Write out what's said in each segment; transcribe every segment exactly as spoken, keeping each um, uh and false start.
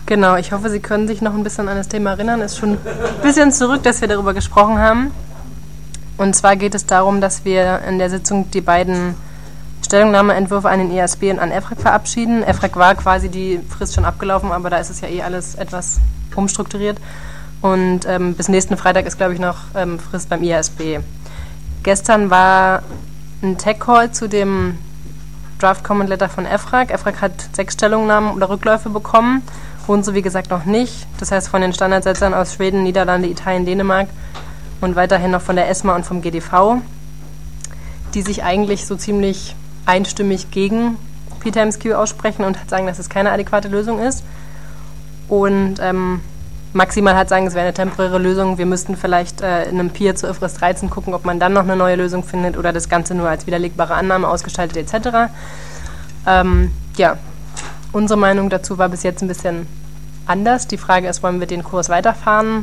Genau, ich hoffe, Sie können sich noch ein bisschen an das Thema erinnern. Es ist schon ein bisschen zurück, dass wir darüber gesprochen haben. Und zwar geht es darum, dass wir in der Sitzung die beiden Stellungnahmeentwürfe an den I A S B und an EFRAG verabschieden. EFRAG war quasi die Frist schon abgelaufen, aber da ist es ja eh alles etwas umstrukturiert. Und ähm, bis nächsten Freitag ist, glaube ich, noch ähm, Frist beim I A S B. Gestern war ein Tech-Call zu dem Draft Comment Letter von EFRAG. EFRAG hat sechs Stellungnahmen oder Rückläufe bekommen. Unsere, wie gesagt, noch nicht. Das heißt, von den Standardsetzern aus Schweden, Niederlande, Italien, Dänemark und weiterhin noch von der ESMA und vom G D V, die sich eigentlich so ziemlich einstimmig gegen P times Q aussprechen und sagen, dass es keine adäquate Lösung ist. Und ähm, maximal hat sagen, es wäre eine temporäre Lösung. Wir müssten vielleicht äh, in einem Peer zu I F R S dreizehn gucken, ob man dann noch eine neue Lösung findet oder das Ganze nur als widerlegbare Annahme ausgestaltet et cetera. Ähm, ja, unsere Meinung dazu war bis jetzt ein bisschen anders. Die Frage ist, wollen wir den Kurs weiterfahren?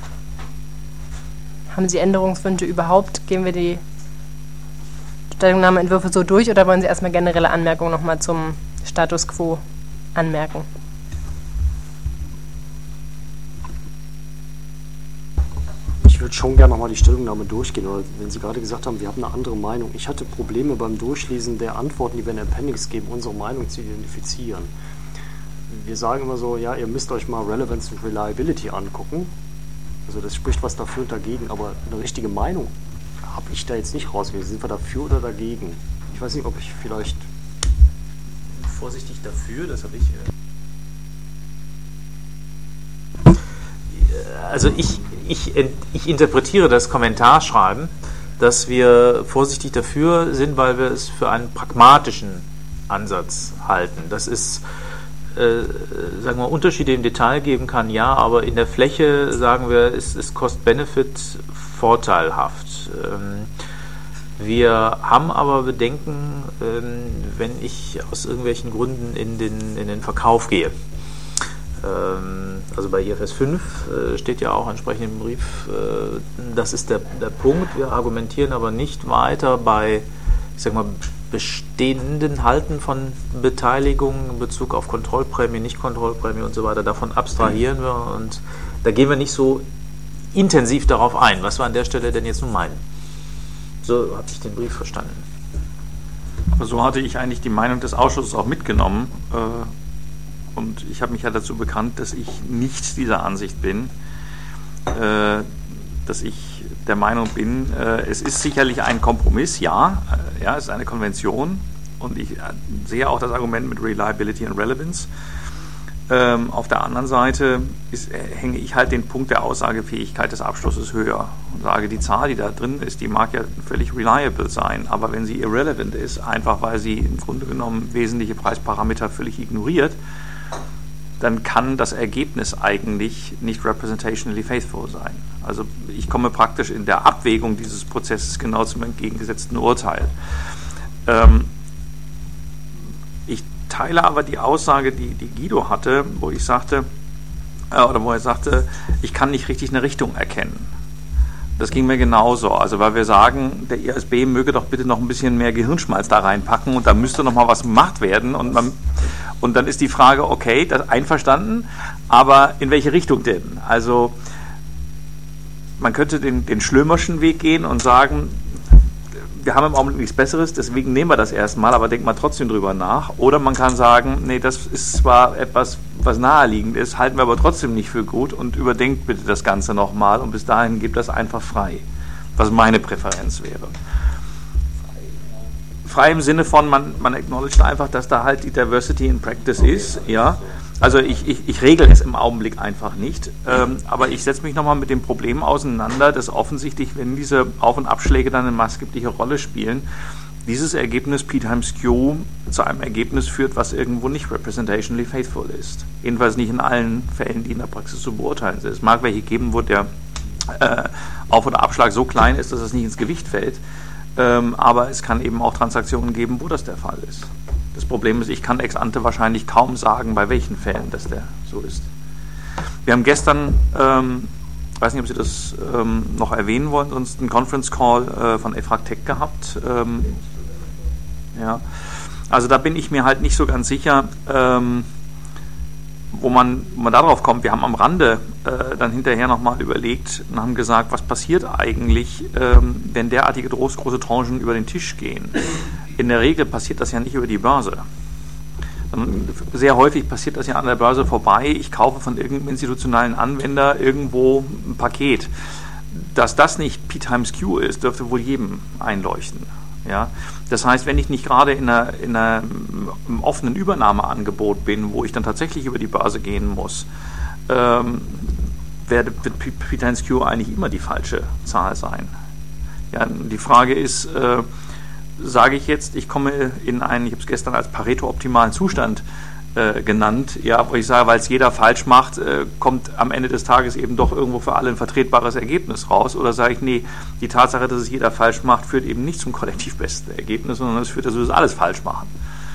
Haben Sie Änderungswünsche überhaupt? Gehen wir die Stellungnahmeentwürfe so durch oder wollen Sie erstmal generelle Anmerkungen nochmal zum Status Quo anmerken? Ich würde schon gerne nochmal die Stellungnahme durchgehen, oder wenn Sie gerade gesagt haben, wir haben eine andere Meinung. Ich hatte Probleme beim Durchlesen der Antworten, die wir in der Appendix geben, unsere Meinung zu identifizieren. Wir sagen immer so, ja, ihr müsst euch mal Relevance und Reliability angucken. Also das spricht was dafür und dagegen, aber eine richtige Meinung habe ich da jetzt nicht rausgelesen. Sind wir dafür oder dagegen? Ich weiß nicht, ob ich vielleicht... Vorsichtig dafür, das habe ich... Also ich, ich, ich interpretiere das Kommentarschreiben, dass wir vorsichtig dafür sind, weil wir es für einen pragmatischen Ansatz halten. Das ist... Äh, sagen wir, Unterschiede im Detail geben kann, ja, aber in der Fläche, sagen wir, ist, ist Cost-Benefit vorteilhaft. Ähm, wir haben aber Bedenken, ähm, wenn ich aus irgendwelchen Gründen in den, in den Verkauf gehe. Ähm, also bei I F R S fünf äh, steht ja auch entsprechend im Brief, äh, das ist der, der Punkt, wir argumentieren aber nicht weiter bei, ich sag mal, bestehenden Halten von Beteiligungen in Bezug auf Kontrollprämie, Nicht-Kontrollprämie und so weiter. Davon abstrahieren wir und da gehen wir nicht so intensiv darauf ein, was wir an der Stelle denn jetzt nun meinen. So habe ich den Brief verstanden. Aber so hatte ich eigentlich die Meinung des Ausschusses auch mitgenommen und ich habe mich ja dazu bekannt, dass ich nicht dieser Ansicht bin, dass ich der Meinung bin, äh, es ist sicherlich ein Kompromiss, ja, äh, ja, es ist eine Konvention und ich äh, sehe auch das Argument mit Reliability und Relevance. Ähm, auf der anderen Seite ist, äh, hänge ich halt den Punkt der Aussagefähigkeit des Abschlusses höher und sage, die Zahl, die da drin ist, die mag ja völlig reliable sein, aber wenn sie irrelevant ist, einfach weil sie im Grunde genommen wesentliche Preisparameter völlig ignoriert, dann kann das Ergebnis eigentlich nicht representationally faithful sein. Also ich komme praktisch in der Abwägung dieses Prozesses genau zum entgegengesetzten Urteil. Ähm, ich teile aber die Aussage, die, die Guido hatte, wo ich sagte, äh, oder wo er sagte, ich kann nicht richtig eine Richtung erkennen. Das ging mir genauso. Also weil wir sagen, der I A S B möge doch bitte noch ein bisschen mehr Gehirnschmalz da reinpacken und da müsste noch mal was gemacht werden und man Und dann ist die Frage, okay, das einverstanden, aber in welche Richtung denn? Also man könnte den, den Schlömerschen Weg gehen und sagen, wir haben im Augenblick nichts Besseres, deswegen nehmen wir das erstmal, aber denkt mal trotzdem drüber nach. Oder man kann sagen, nee, das ist zwar etwas, was naheliegend ist, halten wir aber trotzdem nicht für gut und überdenkt bitte das Ganze nochmal und bis dahin gebt das einfach frei, was meine Präferenz wäre. Frei im Sinne von, man, man acknowledgt einfach, dass da halt die Diversity in Practice ist, ja. Also ich, ich, ich regel es im Augenblick einfach nicht, ähm, aber ich setze mich nochmal mit dem Problem auseinander, dass offensichtlich, wenn diese Auf- und Abschläge dann eine maßgebliche Rolle spielen, dieses Ergebnis P times Q zu einem Ergebnis führt, was irgendwo nicht representationally faithful ist. Jedenfalls nicht in allen Fällen, die in der Praxis zu beurteilen sind. Es mag welche geben, wo der äh, Auf- oder Abschlag so klein ist, dass es nicht ins Gewicht fällt. Ähm, aber es kann eben auch Transaktionen geben, wo das der Fall ist. Das Problem ist, ich kann ex ante wahrscheinlich kaum sagen, bei welchen Fällen das der so ist. Wir haben gestern, ähm, ich weiß nicht, ob Sie das ähm, noch erwähnen wollen, sonst einen Conference Call äh, von EFRAG Tech gehabt. Ähm, ja. Also da bin ich mir halt nicht so ganz sicher, ähm, wo man, wo man darauf kommt, wir haben am Rande äh, dann hinterher nochmal überlegt und haben gesagt, was passiert eigentlich, ähm, wenn derartige groß, große Tranchen über den Tisch gehen. In der Regel passiert das ja nicht über die Börse. Sehr häufig passiert das ja an der Börse vorbei. Ich kaufe von irgendeinem institutionellen Anwender irgendwo ein Paket. Dass das nicht P times Q ist, dürfte wohl jedem einleuchten. Ja? Das heißt, wenn ich nicht gerade in, einer, in einem offenen Übernahmeangebot bin, wo ich dann tatsächlich über die Börse gehen muss, ähm, wird P times Q eigentlich immer die falsche Zahl sein. Ja, die Frage ist, äh, sage ich jetzt, ich komme in einen, ich habe es gestern als Pareto-optimalen Zustand äh, genannt, ja, wo ich sage, weil es jeder falsch macht, äh, kommt am Ende des Tages eben doch irgendwo für alle ein vertretbares Ergebnis raus, oder sage ich, nee, die Tatsache, dass es jeder falsch macht, führt eben nicht zum kollektiv besten Ergebnis, sondern es führt dazu, dass alles falsch machen.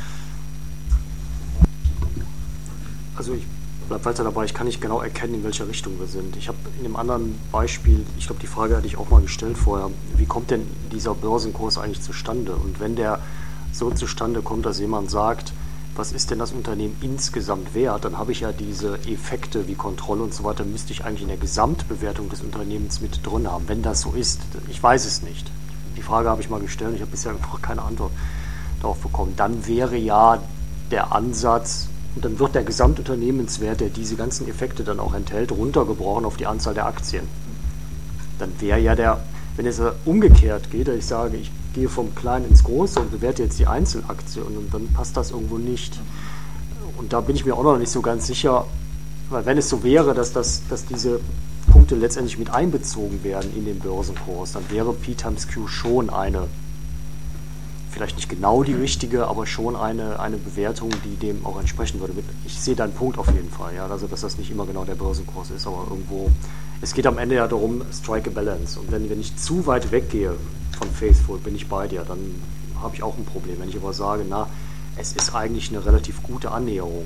Also ich bleibe weiter dabei, ich kann nicht genau erkennen, in welcher Richtung wir sind. Ich habe in dem anderen Beispiel, ich glaube, die Frage hatte ich auch mal gestellt vorher, wie kommt denn dieser Börsenkurs eigentlich zustande? Und wenn der so zustande kommt, dass jemand sagt, was ist denn das Unternehmen insgesamt wert, dann habe ich ja diese Effekte wie Kontrolle und so weiter, müsste ich eigentlich in der Gesamtbewertung des Unternehmens mit drin haben, wenn das so ist. Ich weiß es nicht. Die Frage habe ich mal gestellt, ich habe bisher noch keine Antwort darauf bekommen. Dann wäre ja der Ansatz, und dann wird der Gesamtunternehmenswert, der diese ganzen Effekte dann auch enthält, runtergebrochen auf die Anzahl der Aktien. Dann wäre ja der, wenn es umgekehrt geht, dass ich sage, ich gehe vom Kleinen ins Große und bewerte jetzt die Einzelaktie und dann passt das irgendwo nicht. Und da bin ich mir auch noch nicht so ganz sicher, weil wenn es so wäre, dass, das, dass diese Punkte letztendlich mit einbezogen werden in den Börsenkurs, dann wäre P times Q schon eine, vielleicht nicht genau die richtige, aber schon eine, eine Bewertung, die dem auch entsprechen würde. Ich sehe deinen Punkt auf jeden Fall, ja, also dass das nicht immer genau der Börsenkurs ist, aber irgendwo, es geht am Ende ja darum, strike a balance. Und wenn, wenn ich zu weit weggehe von Faithful, bin ich bei dir, dann habe ich auch ein Problem. Wenn ich aber sage, na, es ist eigentlich eine relativ gute Annäherung,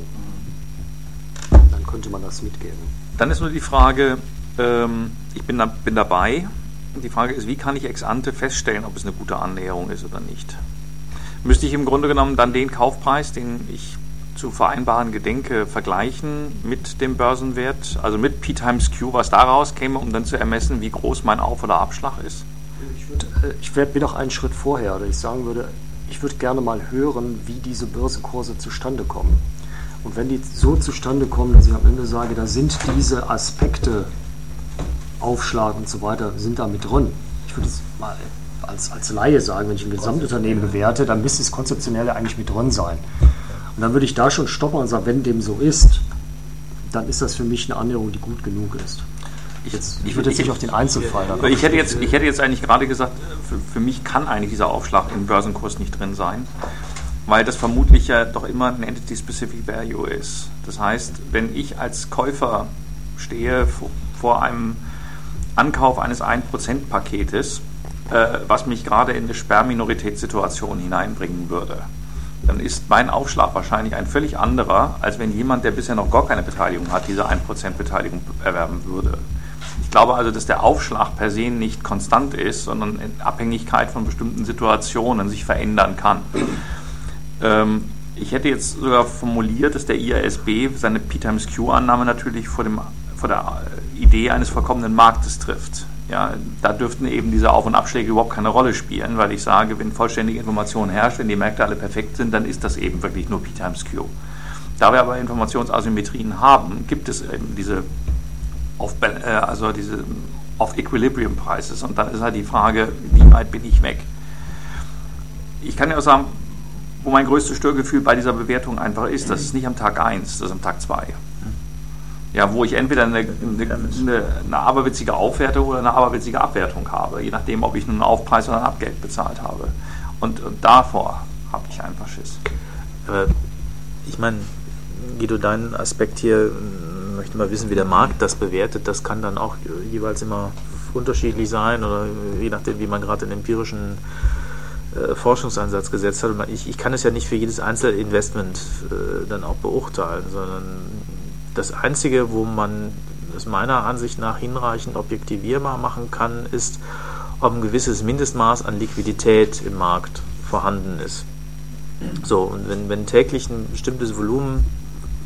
dann könnte man das mitgeben. Dann ist nur die Frage, ähm, ich bin, da, bin dabei, die Frage ist, wie kann ich ex ante feststellen, ob es eine gute Annäherung ist oder nicht? Müsste ich im Grunde genommen dann den Kaufpreis, den ich zu vereinbaren gedenke, vergleichen mit dem Börsenwert, also mit P times Q, was daraus käme, um dann zu ermessen, wie groß mein Auf- oder Abschlag ist? Ich, würd, ich wär, bin noch einen Schritt vorher, dass ich sagen würde, ich würde gerne mal hören, wie diese Börsenkurse zustande kommen. Und wenn die so zustande kommen, dass ich am Ende sage, da sind diese Aspekte, Aufschlag und so weiter, sind da mit drin. Ich würde es mal als, als Laie sagen, wenn ich ein Gesamtunternehmen bewerte, dann müsste das Konzeptionelle eigentlich mit drin sein. Und dann würde ich da schon stoppen und sagen, wenn dem so ist, dann ist das für mich eine Annäherung, die gut genug ist. Ich, jetzt, ich würde jetzt nicht auf den Einzelfall. Dann ich, hätte jetzt, ich hätte jetzt eigentlich gerade gesagt, für, für mich kann eigentlich dieser Aufschlag im Börsenkurs nicht drin sein, weil das vermutlich ja doch immer ein Entity-Specific Value ist. Das heißt, wenn ich als Käufer stehe vor, vor einem Ankauf eines ein Prozent Paketes, äh, was mich gerade in eine Sperrminoritätssituation hineinbringen würde, dann ist mein Aufschlag wahrscheinlich ein völlig anderer, als wenn jemand, der bisher noch gar keine Beteiligung hat, diese ein Prozent Beteiligung erwerben würde. Ich glaube also, dass der Aufschlag per se nicht konstant ist, sondern in Abhängigkeit von bestimmten Situationen sich verändern kann. Ähm, ich hätte jetzt sogar formuliert, dass der I A S B seine P times Q-Annahme natürlich vor, dem, vor der Idee eines vollkommenen Marktes trifft. Ja, da dürften eben diese Auf- und Abschläge überhaupt keine Rolle spielen, weil ich sage, wenn vollständige Information herrscht, wenn die Märkte alle perfekt sind, dann ist das eben wirklich nur P times Q. Da wir aber Informationsasymmetrien haben, gibt es eben diese Off, äh, also diese Off-Equilibrium Prices und dann ist halt die Frage, wie weit bin ich weg? Ich kann ja auch sagen, wo mein größtes Störgefühl bei dieser Bewertung einfach ist, das ist nicht am Tag eins, das ist am Tag zwei. Ja, wo ich entweder eine, eine, eine, eine aberwitzige Aufwertung oder eine aberwitzige Abwertung habe, je nachdem, ob ich nun einen Aufpreis oder ein Abgeld bezahlt habe. Und, und davor habe ich einfach Schiss. Aber ich meine, Guido, dein Aspekt hier, möchte mal wissen, wie der Markt das bewertet. Das kann dann auch jeweils immer unterschiedlich sein oder je nachdem, wie man gerade den empirischen äh, Forschungsansatz gesetzt hat. Ich, ich kann es ja nicht für jedes Einzelinvestment äh, dann auch beurteilen, sondern das Einzige, wo man es meiner Ansicht nach hinreichend objektivierbar machen kann, ist, ob ein gewisses Mindestmaß an Liquidität im Markt vorhanden ist. So, und wenn, wenn täglich ein bestimmtes Volumen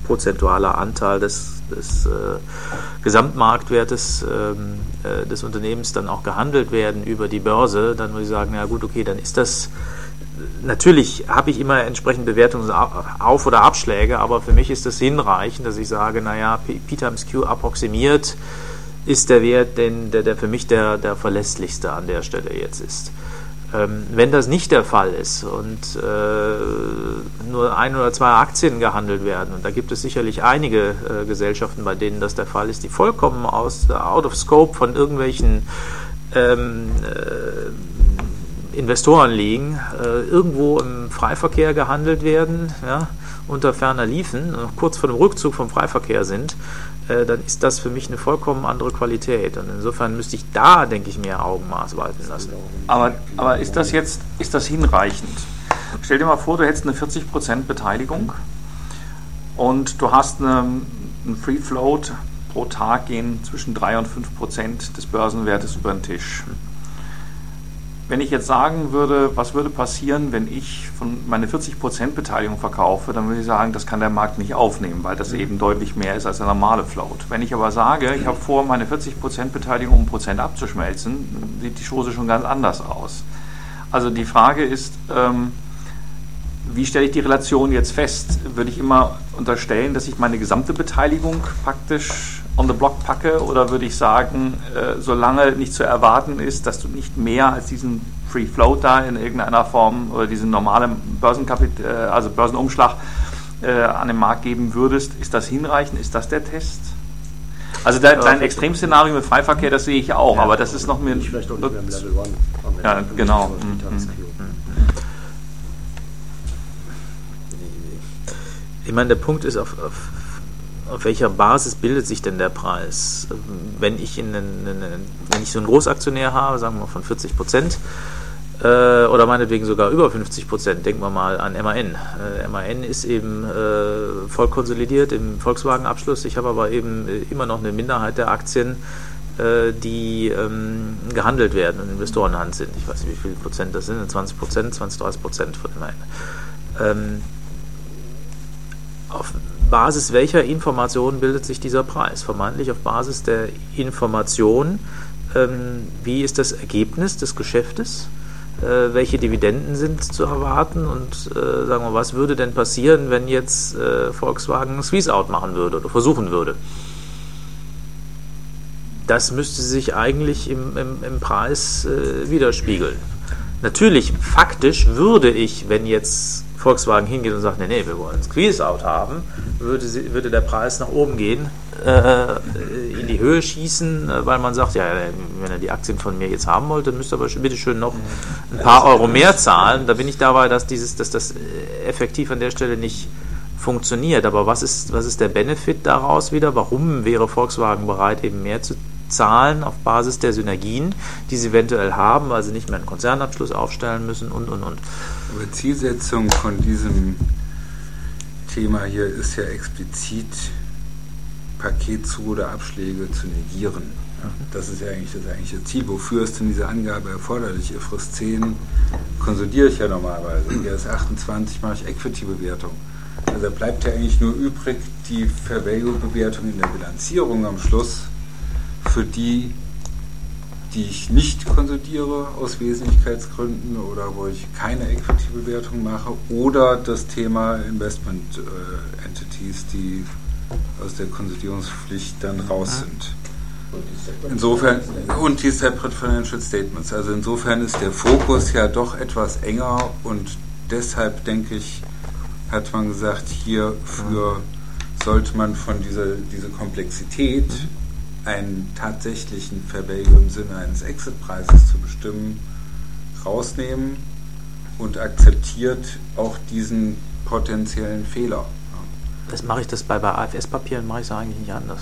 prozentualer Anteil des, des äh, Gesamtmarktwertes ähm, äh, des Unternehmens dann auch gehandelt werden über die Börse, dann muss ich sagen, ja gut, okay, dann ist das, natürlich habe ich immer entsprechend Bewertungsauf- oder Abschläge, aber für mich ist das hinreichend, dass ich sage, naja, P, P times Q approximiert ist der Wert, den, der, der für mich der, der verlässlichste an der Stelle jetzt ist. Ähm, wenn das nicht der Fall ist und äh, nur ein oder zwei Aktien gehandelt werden, und da gibt es sicherlich einige äh, Gesellschaften, bei denen das der Fall ist, die vollkommen aus, out of scope von irgendwelchen ähm, äh, Investoren liegen, äh, irgendwo im Freiverkehr gehandelt werden, ja, unter ferner Liefen, kurz vor dem Rückzug vom Freiverkehr sind, äh, dann ist das für mich eine vollkommen andere Qualität. Und insofern müsste ich da, denke ich, mehr Augenmaß walten lassen. Aber, aber ist das jetzt ist das hinreichend? Stell dir mal vor, du hättest eine vierzig Prozent Beteiligung und du hast eine, einen Free Float, pro Tag gehen zwischen drei und fünf Prozent des Börsenwertes über den Tisch. Wenn ich jetzt sagen würde, was würde passieren, wenn ich von meine vierzig Prozent Beteiligung verkaufe, dann würde ich sagen, das kann der Markt nicht aufnehmen, weil das eben deutlich mehr ist als der normale Float. Wenn ich aber sage, ich habe vor, meine vierzig Prozent Beteiligung um ein Prozent abzuschmelzen, sieht die Chose schon ganz anders aus. Also die Frage ist, ähm, wie stelle ich die Relation jetzt fest? Würde ich immer unterstellen, dass ich meine gesamte Beteiligung praktisch on the block packe, oder würde ich sagen, äh, solange nicht zu erwarten ist, dass du nicht mehr als diesen Free Float da in irgendeiner Form oder diesen normalen Börsenkapit- äh, also Börsenumschlag äh, an den Markt geben würdest, ist das hinreichend? Ist das der Test? Also dein, dein Extremszenario mit Freiverkehr, das sehe ich auch, ja, aber das ist noch mehr... Vielleicht auch nicht mehr im Level One. Ja, genau. Ich meine, der Punkt ist, auf, auf, auf welcher Basis bildet sich denn der Preis? Wenn ich, in einen, wenn ich so einen Großaktionär habe, sagen wir mal von vierzig Prozent, äh, oder meinetwegen sogar über fünfzig Prozent, denken wir mal an M A N. Äh, M A N ist eben äh, voll konsolidiert im Volkswagen-Abschluss. Ich habe aber eben immer noch eine Minderheit der Aktien, äh, die ähm, gehandelt werden und in Investorenhand sind. Ich weiß nicht, wie viel Prozent das sind, zwanzig Prozent, zwanzig, dreißig Prozent von M A N. Ähm, Auf Basis welcher Information bildet sich dieser Preis? Vermeintlich auf Basis der Information, ähm, wie ist das Ergebnis des Geschäftes, äh, welche Dividenden sind zu erwarten und äh, sagen wir, was würde denn passieren, wenn jetzt äh, Volkswagen ein Squeeze-Out machen würde oder versuchen würde? Das müsste sich eigentlich im, im, im Preis äh, widerspiegeln. Natürlich, faktisch würde ich, wenn jetzt Volkswagen hingeht und sagt, nee, nee, wir wollen ein Squeeze-Out haben, würde, sie, würde der Preis nach oben gehen, äh, in die Höhe schießen, weil man sagt, ja, wenn ihr die Aktien von mir jetzt haben wollt, dann müsst ihr aber bitte schön noch ein paar Euro mehr zahlen. Da bin ich dabei, dass, dieses, dass das effektiv an der Stelle nicht funktioniert. Aber was ist, was ist der Benefit daraus wieder? Warum wäre Volkswagen bereit, eben mehr zu zahlen auf Basis der Synergien, die sie eventuell haben, weil sie nicht mehr einen Konzernabschluss aufstellen müssen und, und, und. Aber Zielsetzung von diesem Thema hier ist ja explizit, Paketzu- oder Abschläge zu negieren. Das ist ja eigentlich das eigentliche Ziel. Wofür ist denn diese Angabe erforderlich? I F R S zehn konsolidiere ich ja normalerweise. In I A S achtundzwanzig mache ich Equity-Bewertung. Also da bleibt ja eigentlich nur übrig die Fair Value-Bewertung in der Bilanzierung am Schluss, für die, die ich nicht konsolidiere aus Wesentlichkeitsgründen oder wo ich keine Equity-Bewertung mache, oder das Thema Investment äh, Entities, die aus der Konsolidierungspflicht dann raus sind. Insofern, und die Separate Financial Statements. Also insofern ist der Fokus ja doch etwas enger, und deshalb, denke ich, hat man gesagt, hierfür sollte man von dieser, dieser Komplexität, einen tatsächlichen Fair Value im Sinne eines Exit-Preises zu bestimmen, rausnehmen und akzeptiert auch diesen potenziellen Fehler. Das mache ich das bei, bei A F S-Papieren mache ich es eigentlich nicht anders.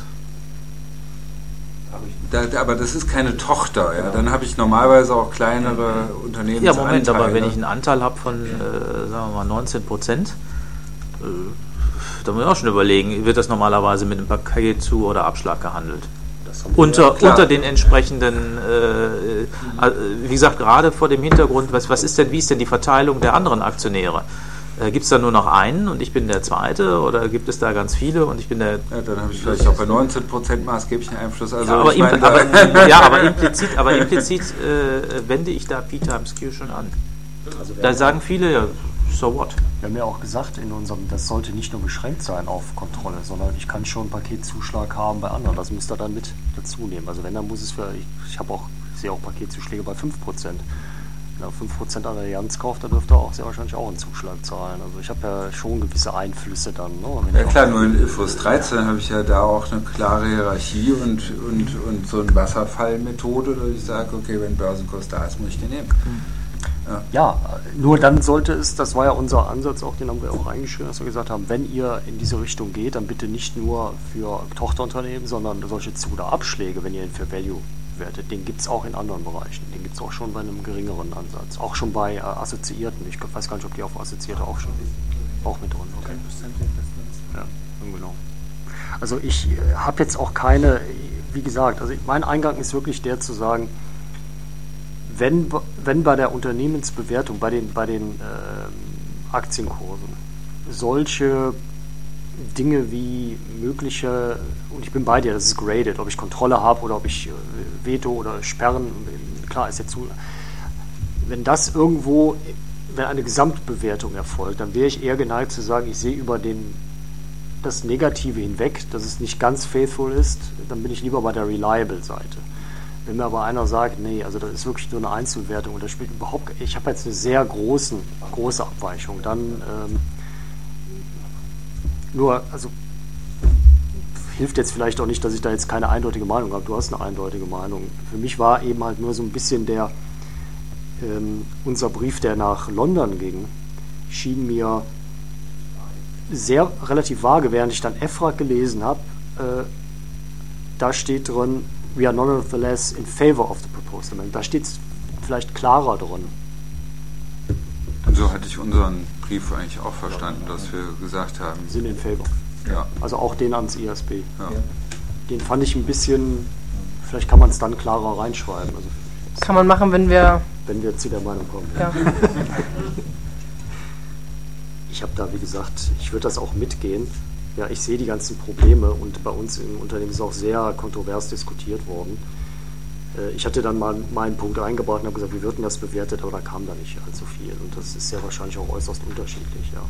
Da, aber das ist keine Tochter, ja. Dann habe ich normalerweise auch kleinere Unternehmen. Ja, Moment, aber wenn ich einen Anteil habe von, äh, sagen wir mal, neunzehn Prozent, äh, da muss ich auch schon überlegen, wird das normalerweise mit einem Paket zu oder Abschlag gehandelt? Unter, ja, unter den entsprechenden, äh, wie gesagt, gerade vor dem Hintergrund, was, was ist denn, wie ist denn die Verteilung der anderen Aktionäre? Äh, gibt es da nur noch einen und ich bin der Zweite oder gibt es da ganz viele und ich bin der... Ja, dann habe ich vielleicht auch bei neunzehn Prozent maßgeblichen Einfluss. Also ja, aber, ich mein, aber, ja, aber implizit, aber implizit äh, wende ich da P times Q schon an. Also da sagen viele, ja, so what? Wir haben ja auch gesagt, in unserem, das sollte nicht nur beschränkt sein auf Kontrolle, sondern ich kann schon einen Paketzuschlag haben bei anderen. Das müsst ihr dann mit dazu nehmen. Also wenn, dann muss es für, ich, ich habe auch, sehe auch Paketzuschläge bei fünf Prozent. Wenn er fünf Prozent an Allianz kauft, dann dürfte er auch sehr wahrscheinlich auch einen Zuschlag zahlen. Also ich habe ja schon gewisse Einflüsse dann. Ne? Ja klar, nur in I F R S dreizehn habe ich ja da auch eine klare Hierarchie und, und, und so eine Wasserfallmethode, dass ich sage, okay, wenn Börsenkurs da ist, muss ich den nehmen. Mhm. Ja. ja, nur dann sollte es, das war ja unser Ansatz auch, den haben wir auch reingeschrieben, dass wir gesagt haben, wenn ihr in diese Richtung geht, dann bitte nicht nur für Tochterunternehmen, sondern solche Zu- oder Abschläge, wenn ihr ihn für Value wertet, den gibt es auch in anderen Bereichen, den gibt es auch schon bei einem geringeren Ansatz, auch schon bei äh, Assoziierten, ich weiß gar nicht, ob die auf Assoziierte auch schon auch mit drin sind. Okay. Ja, genau. Also ich äh, habe jetzt auch keine, wie gesagt, also mein Eingang ist wirklich der zu sagen, Wenn, wenn bei der Unternehmensbewertung, bei den, bei den äh, Aktienkursen solche Dinge wie mögliche, und ich bin bei dir, das ist graded, ob ich Kontrolle habe oder ob ich äh, Veto oder Sperren, klar ist ja zu, wenn das irgendwo, wenn eine Gesamtbewertung erfolgt, dann wäre ich eher geneigt zu sagen, ich sehe über den, das Negative hinweg, dass es nicht ganz faithful ist, dann bin ich lieber bei der Reliable-Seite. Wenn mir aber einer sagt, nee, also das ist wirklich nur eine Einzelwertung und das spielt überhaupt, ich habe jetzt eine sehr großen, große Abweichung, dann ähm, nur, also hilft jetzt vielleicht auch nicht, dass ich da jetzt keine eindeutige Meinung habe, du hast eine eindeutige Meinung. Für mich war eben halt nur so ein bisschen der, ähm, unser Brief, der nach London ging, schien mir sehr relativ vage, während ich dann E F R A G gelesen habe, äh, da steht drin, we are nonetheless in favor of the proposed amendment. Da steht es vielleicht klarer drin. So hatte ich unseren Brief eigentlich auch verstanden, dass wir gesagt haben, sind in favor. Ja. Also auch den ans I A S B. Ja. Den fand ich ein bisschen, vielleicht kann man es dann klarer reinschreiben. Also kann man machen, wenn wir... Wenn wir zu der Meinung kommen. Ja. Ich habe da, wie gesagt, ich würde das auch mitgehen. Ja, ich sehe die ganzen Probleme und bei uns im Unternehmen ist auch sehr kontrovers diskutiert worden. Ich hatte dann mal meinen Punkt eingebaut und habe gesagt, wie wird denn das bewertet, aber da kam da nicht allzu viel und das ist sehr wahrscheinlich auch äußerst unterschiedlich, ja.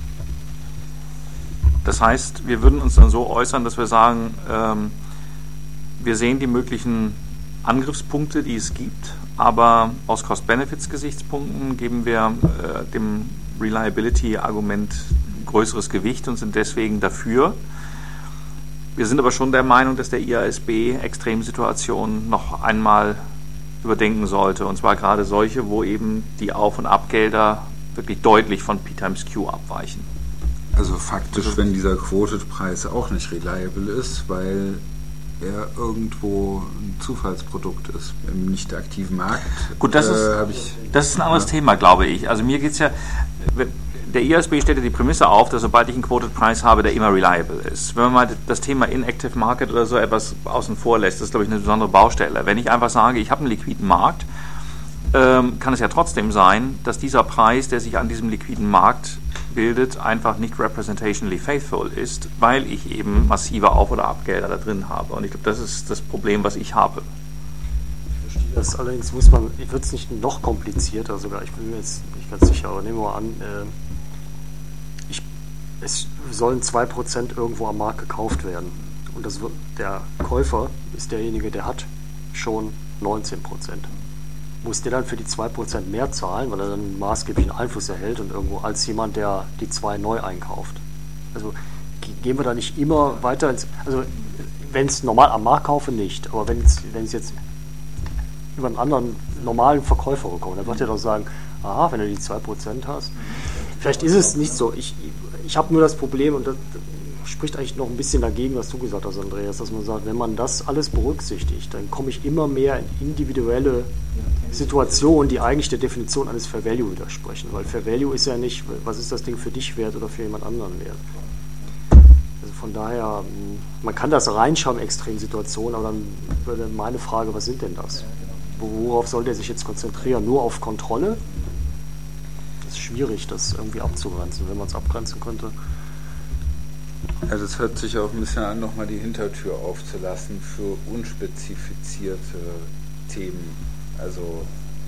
Das heißt, wir würden uns dann so äußern, dass wir sagen, ähm, wir sehen die möglichen Angriffspunkte, die es gibt, aber aus Cost-Benefits-Gesichtspunkten geben wir äh, dem Reliability-Argument größeres Gewicht und sind deswegen dafür. Wir sind aber schon der Meinung, dass der I A S B Extremsituationen noch einmal überdenken sollte. Und zwar gerade solche, wo eben die Auf- und Abgelder wirklich deutlich von P times Q abweichen. Also faktisch, also, wenn dieser Quoted-Preis auch nicht reliable ist, weil er irgendwo ein Zufallsprodukt ist im nicht aktiven Markt. Gut, das, äh, ist, ich, das ist ein anderes ja. Thema, glaube ich. Also mir geht es ja... Der I A S B stellt ja die Prämisse auf, dass sobald ich einen Quoted Price habe, der immer reliable ist. Wenn man mal das Thema Inactive Market oder so etwas außen vor lässt, das ist, glaube ich, eine besondere Baustelle. Wenn ich einfach sage, ich habe einen liquiden Markt, ähm, kann es ja trotzdem sein, dass dieser Preis, der sich an diesem liquiden Markt bildet, einfach nicht representationally faithful ist, weil ich eben massive Auf- oder Abgelder da drin habe. Und ich glaube, das ist das Problem, was ich habe. Das allerdings muss man, ich würde es nicht noch komplizierter sogar, ich bin mir jetzt nicht ganz sicher, aber nehmen wir mal an, äh, ich, es sollen zwei Prozent irgendwo am Markt gekauft werden. Und das wird, der Käufer ist derjenige, der hat schon neunzehn Prozent. Muss der dann für die zwei Prozent mehr zahlen, weil er dann einen maßgeblichen Einfluss erhält und irgendwo als jemand, der die zwei neu einkauft? Also gehen wir da nicht immer weiter ins, also wenn es normal am Markt kaufe, nicht, aber wenn es wenn es jetzt über einen anderen normalen Verkäufer kommt, dann wird er doch sagen, aha, wenn du die zwei Prozent hast. Vielleicht ist es nicht so. Ich, ich habe nur das Problem, und das spricht eigentlich noch ein bisschen dagegen, was du gesagt hast, Andreas, dass man sagt, wenn man das alles berücksichtigt, dann komme ich immer mehr in individuelle Situationen, die eigentlich der Definition eines Fair Value widersprechen. Weil Fair Value ist ja nicht, was ist das Ding für dich wert oder für jemand anderen wert. Also von daher, man kann das reinschreiben, Extremsituationen, aber dann würde meine Frage, was sind denn das? Worauf soll der sich jetzt konzentrieren? Nur auf Kontrolle? Das ist schwierig, das irgendwie abzugrenzen. Wenn man es abgrenzen könnte. Ja, das hört sich auch ein bisschen an, nochmal die Hintertür aufzulassen für unspezifizierte Themen. Also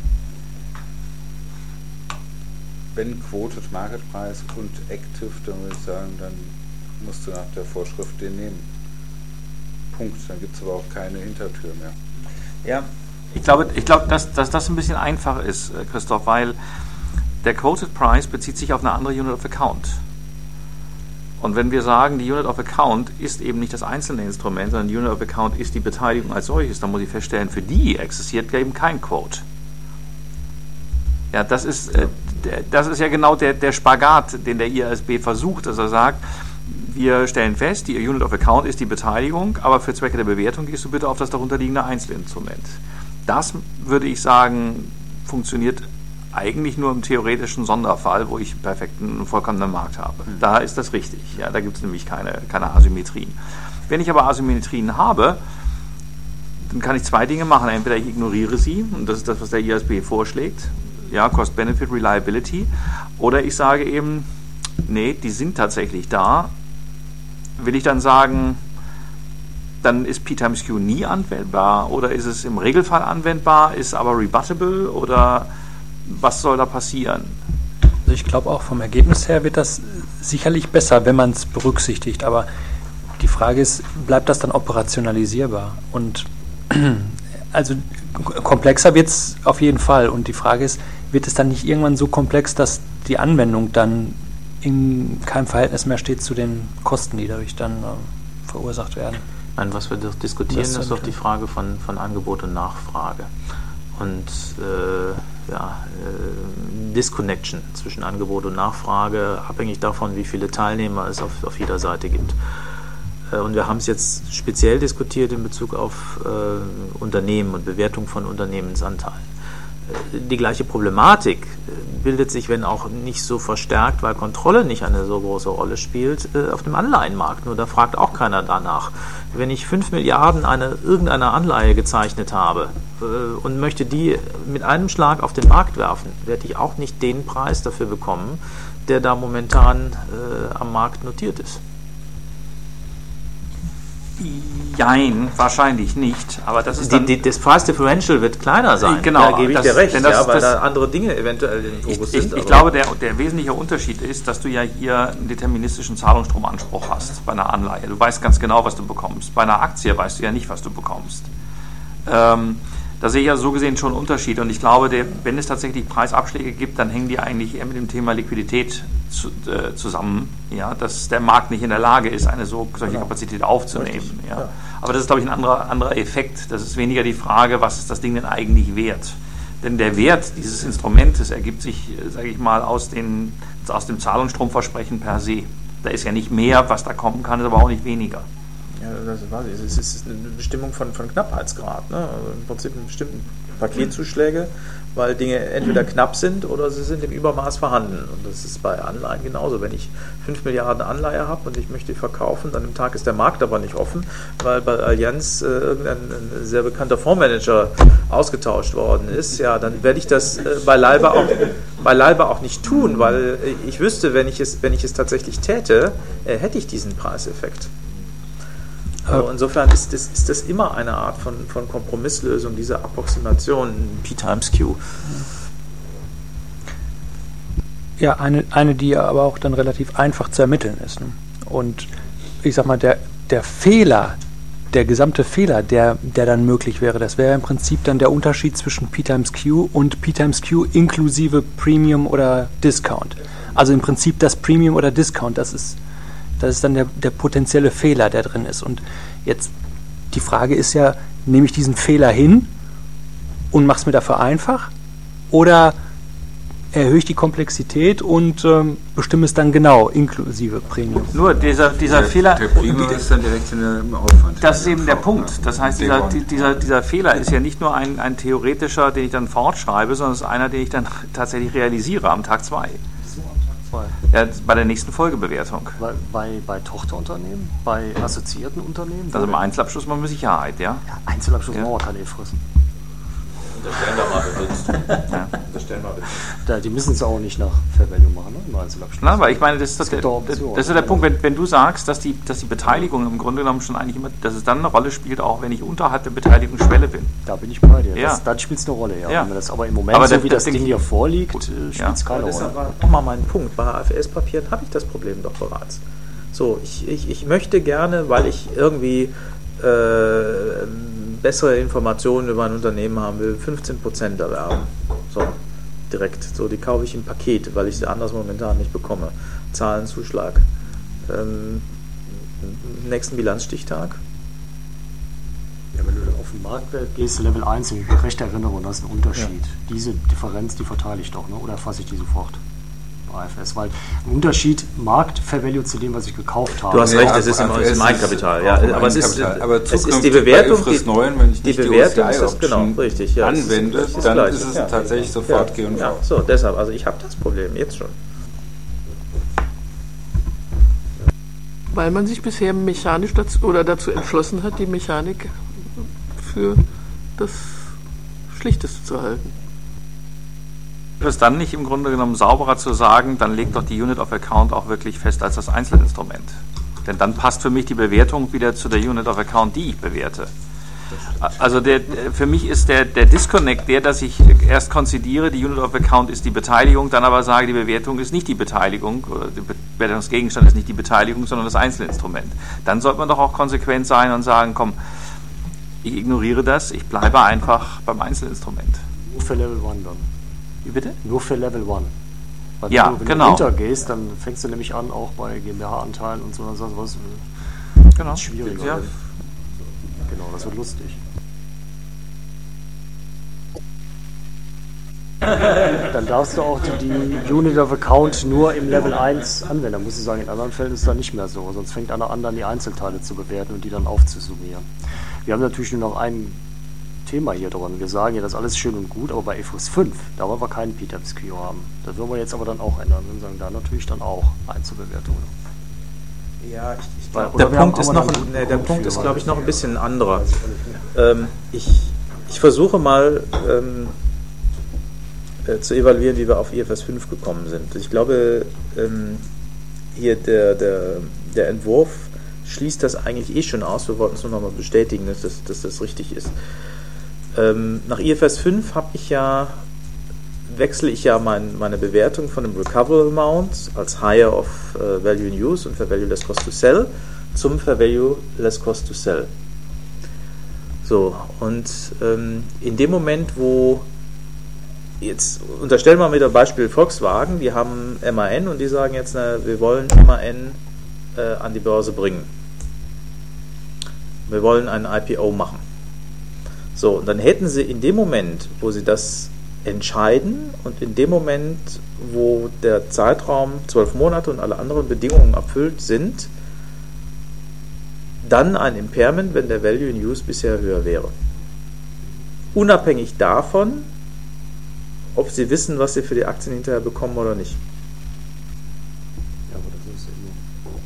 wenn Quoted Marketpreis und Active, dann würde ich sagen, dann musst du nach der Vorschrift den nehmen. Punkt. Dann gibt es aber auch keine Hintertür mehr. Ja, ich glaube, ich glaube dass, dass das ein bisschen einfach ist, Christoph, weil der Quoted Price bezieht sich auf eine andere Unit of Account. Und wenn wir sagen, die Unit of Account ist eben nicht das einzelne Instrument, sondern die Unit of Account ist die Beteiligung als solches, dann muss ich feststellen, für die existiert eben kein Quote. Ja, das ist, äh, das ist ja genau der, der Spagat, den der I A S B versucht, dass er sagt, wir stellen fest, die Unit of Account ist die Beteiligung, aber für Zwecke der Bewertung gehst du bitte auf das darunterliegende Einzelinstrument. Das, würde ich sagen, funktioniert eigentlich nur im theoretischen Sonderfall, wo ich perfekten, vollkommenen Markt habe. Mhm. Da ist das richtig. Ja, da gibt es nämlich keine, keine Asymmetrien. Wenn ich aber Asymmetrien habe, dann kann ich zwei Dinge machen. Entweder ich ignoriere sie, und das ist das, was der I A S B vorschlägt, ja, Cost-Benefit, Reliability, oder ich sage eben, nee, die sind tatsächlich da. Will ich dann sagen, dann ist P times Q nie anwendbar, oder ist es im Regelfall anwendbar, ist aber rebuttable, oder was soll da passieren? Also ich glaube auch vom Ergebnis her wird das sicherlich besser, wenn man es berücksichtigt, aber die Frage ist, bleibt das dann operationalisierbar? Und also komplexer wird es auf jeden Fall, und die Frage ist, wird es dann nicht irgendwann so komplex, dass die Anwendung dann in keinem Verhältnis mehr steht zu den Kosten, die dadurch dann äh, verursacht werden? Nein, was wir doch diskutieren, ist doch die Frage von, von Angebot und Nachfrage. Und äh, ja, äh, Disconnection zwischen Angebot und Nachfrage, abhängig davon, wie viele Teilnehmer es auf, auf jeder Seite gibt. Äh, und wir haben es jetzt speziell diskutiert in Bezug auf äh, Unternehmen und Bewertung von Unternehmensanteilen. Die gleiche Problematik bildet sich, wenn auch nicht so verstärkt, weil Kontrolle nicht eine so große Rolle spielt, auf dem Anleihenmarkt. Nur da fragt auch keiner danach. Wenn ich fünf Milliarden eine, irgendeiner Anleihe gezeichnet habe und möchte die mit einem Schlag auf den Markt werfen, werde ich auch nicht den Preis dafür bekommen, der da momentan äh, am Markt notiert ist. Jein, wahrscheinlich nicht, aber das ist die, die, das Price Differential wird kleiner sein. Genau, da gebe ich das, dir recht, denn das, ja, weil das, da andere Dinge eventuell im Fokus ich, sind. Ich, ich glaube, der, der wesentliche Unterschied ist, dass du ja hier einen deterministischen Zahlungsstromanspruch hast bei einer Anleihe. Du weißt ganz genau, was du bekommst. Bei einer Aktie weißt du ja nicht, was du bekommst. Ähm, da sehe ich ja so gesehen schon einen Unterschied, und ich glaube, der, wenn es tatsächlich Preisabschläge gibt, dann hängen die eigentlich eher mit dem Thema Liquidität zu, äh, zusammen, ja, dass der Markt nicht in der Lage ist, eine so, solche Kapazität aufzunehmen. Ja. Ja. Aber das ist, glaube ich, ein anderer, anderer Effekt. Das ist weniger die Frage, was ist das Ding denn eigentlich wert? Denn der Wert dieses Instrumentes ergibt sich, sage ich mal, aus, den, aus dem Zahlungsstromversprechen per se. Da ist ja nicht mehr, was da kommen kann, ist aber auch nicht weniger. Ja, das weiß ich. Es ist eine Bestimmung von, von Knappheitsgrad. Ne? Also im Prinzip einen bestimmten Paketzuschläge, weil Dinge entweder knapp sind oder sie sind im Übermaß vorhanden. Und das ist bei Anleihen genauso. Wenn ich fünf Milliarden Anleihe habe und ich möchte die verkaufen, dann am Tag ist der Markt aber nicht offen, weil bei Allianz äh, irgendein ein sehr bekannter Fondsmanager ausgetauscht worden ist. Ja, dann werde ich das äh, beileibe auch, beileibe auch nicht tun, weil ich wüsste, wenn ich es, wenn ich es tatsächlich täte, äh, hätte ich diesen Preiseffekt. Also insofern ist das, ist das immer eine Art von, von Kompromisslösung, diese Approximation P times Q. Ja, eine, eine, die aber auch dann relativ einfach zu ermitteln ist. Ne? Und ich sag mal, der, der Fehler, der gesamte Fehler, der, der dann möglich wäre, das wäre im Prinzip dann der Unterschied zwischen P times Q und P times Q inklusive Premium oder Discount. Also im Prinzip das Premium oder Discount, das ist Das ist dann der, der potenzielle Fehler, der drin ist. Und jetzt die Frage ist ja, nehme ich diesen Fehler hin und mache es mir dafür einfach, oder erhöhe ich die Komplexität und ähm, bestimme es dann genau, inklusive Premium? Nur dieser, dieser der, Fehler... Der Premium ist dann direkt in der, im Aufwand. Das ist eben der Punkt. Das heißt, dieser, dieser, dieser Fehler ist ja nicht nur ein, ein theoretischer, den ich dann fortschreibe, sondern es ist einer, den ich dann tatsächlich realisiere am Tag zwei. Ja, bei der nächsten Folgebewertung. Bei, bei, bei Tochterunternehmen? Bei assoziierten Unternehmen? Also im Einzelabschluss mal mit Sicherheit, ja? Ja, Einzelabschluss ja. Mauer kann eh fressen. Unterstellen wir mal benutzt. Ja. Unterstellen wir benutzt. Da, die müssen es auch nicht nach Fair Value machen, ne? Im Einzelabschluss. Na, aber ich meine, das ist, das, Es gibt der, auch das, Optionen. das ist der Punkt, wenn, wenn du sagst, dass die, dass die Beteiligung im Grunde genommen schon eigentlich immer, dass es dann eine Rolle spielt, auch wenn ich unterhalb der Beteiligungsschwelle bin. Da bin ich bei dir. Ja. Das, dann spielt es eine Rolle, ja. Ja. Wenn man das aber im Moment, Aber so das- wie das das Ding Ding- hier vorliegt, äh, spielt Ja. es keine Aber Rolle. deshalb war nochmal mein Punkt. Bei A F S-Papieren habe ich das Problem doch bereits. So, ich, ich, ich möchte gerne, weil ich irgendwie äh, bessere Informationen über ein Unternehmen haben will, fünfzehn Prozent erwerben. So, direkt. So, die kaufe ich im Paket, weil ich sie anders momentan nicht bekomme. Zahlenzuschlag. Ähm, nächsten Bilanzstichtag. Ja, wenn du auf den Markt gehst, Level eins, wenn ich mich recht erinnere, und das ist ein Unterschied. Diese Differenz, die verteile ich doch, ne? Oder fasse ich die sofort? Bei A F S, weil ein Unterschied Markt Fair Value zu dem, was ich gekauft habe. Du hast Ja, recht, aber es ist im A F S ist im Eigenkapital. Ja, auch im aber es ist, Eigenkapital. Aber es ist die zukünftig Bewertung, bei IFRS die, neun, wenn ich die nicht die Bewertung O C ist das, genau, I-Option richtig. Ja, anwende, das ist das dann Gleiche. ist es Ja. tatsächlich sofort Ja. G und V. Ja, so, deshalb, also ich habe das Problem jetzt schon. Weil man sich bisher mechanisch dazu, oder dazu entschlossen hat, die Mechanik für das Schlichteste zu halten. Wäre es dann nicht im Grunde genommen sauberer zu sagen, dann legt doch die Unit of Account auch wirklich fest als das Einzelinstrument? Denn dann passt für mich die Bewertung wieder zu der Unit of Account, die ich bewerte. Also der, für mich ist der, der Disconnect der, dass ich erst konzidiere, die Unit of Account ist die Beteiligung, dann aber sage, die Bewertung ist nicht die Beteiligung, oder der Bewertungsgegenstand ist nicht die Beteiligung, sondern das Einzelinstrument. Dann sollte man doch auch konsequent sein und sagen, komm, ich ignoriere das, ich bleibe einfach beim Einzelinstrument. Nur für Level eins dann. Wie bitte? Nur für Level eins. Weil Ja, wenn du, wenn genau. du runtergehst, dann fängst du nämlich an, auch bei GmbH-Anteilen und so, und so was Genau. wird schwieriger. Ja. Genau, das wird lustig. Dann darfst du auch die, die Unit of Account nur im Level eins anwenden. Dann musst du sagen, in anderen Fällen ist es dann nicht mehr so. Sonst fängt einer an, dann die Einzelteile zu bewerten und die dann aufzusummieren. Wir haben natürlich nur noch ein Thema hier dran. Wir sagen ja, das ist alles schön und gut, aber bei I F R S fünf, da wollen wir keinen P T A P S Q haben. Das würden wir jetzt aber dann auch ändern. Wir sagen da natürlich dann auch Einzelbewertungen. Ja, ich, ich Weil- glaub, oder der wir Punkt haben ist aber noch, einen ein- guten nee, der Grund Punkt für, ist, weil- glaube ich, noch ein bisschen anderer. Ähm, ich, ich versuche mal ähm, äh, zu evaluieren, wie wir auf I F R S fünf gekommen sind. Ich glaube, ähm, hier der, der, der Entwurf schließt das eigentlich eh schon aus. Wir wollten es nur noch mal bestätigen, dass das, dass das richtig ist. Ähm, nach I F R S fünf habe ich ja wechsle ich ja mein, meine Bewertung von dem Recoverable Amount als Higher of uh, Value in Use und Fair Value Less Cost to Sell zum Fair Value Less Cost to Sell. So, und ähm, in dem Moment, wo jetzt unterstellen wir wieder Beispiel Volkswagen, die haben M A N und die sagen jetzt, na, wir wollen M A N äh, an die Börse bringen. Wir wollen einen I P O machen. So, und dann hätten sie in dem Moment, wo sie das entscheiden und in dem Moment, wo der Zeitraum zwölf Monate und alle anderen Bedingungen erfüllt sind, dann ein Impairment, wenn der Value in Use bisher höher wäre. Unabhängig davon, ob sie wissen, was sie für die Aktien hinterher bekommen oder nicht. Ja, aber das ist eben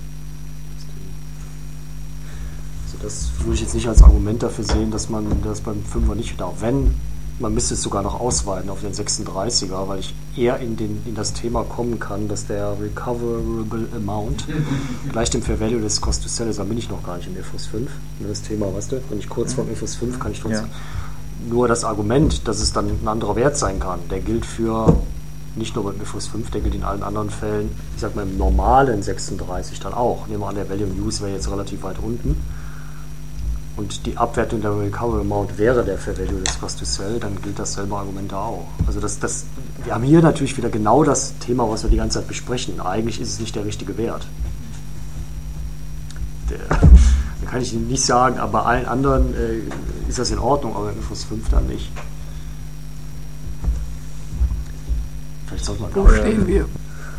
also das würde ich jetzt nicht als Argument dafür sehen, dass man das beim Fünfer nicht darf. Wenn, man müsste es sogar noch ausweiten auf den sechsunddreißiger, weil ich eher in, den, in das Thema kommen kann, dass der Recoverable Amount gleich dem Fair Value des Cost to Sell ist. Da bin ich noch gar nicht im I F R S fünf. Nur das Thema, weißt du, wenn ich kurz vor dem I F R S fünf kann ich trotzdem. Ja. Nur das Argument, dass es dann ein anderer Wert sein kann, der gilt für nicht nur beim I F R S fünf, der gilt in allen anderen Fällen, ich sag mal im normalen sechsunddreißig dann auch. Nehmen wir an, der Value in Use wäre jetzt relativ weit unten und die Abwertung der Recovery Amount wäre der Fair Value des Cost to Sell, dann gilt dasselbe Argument da auch. Also das, das, wir haben hier natürlich wieder genau das Thema, was wir die ganze Zeit besprechen. Eigentlich ist es nicht der richtige Wert. Der, da kann ich Ihnen nicht sagen, aber bei allen anderen äh, ist das in Ordnung, aber im I F R S fünf dann nicht. Vielleicht sollte man Wo gar stehen wir?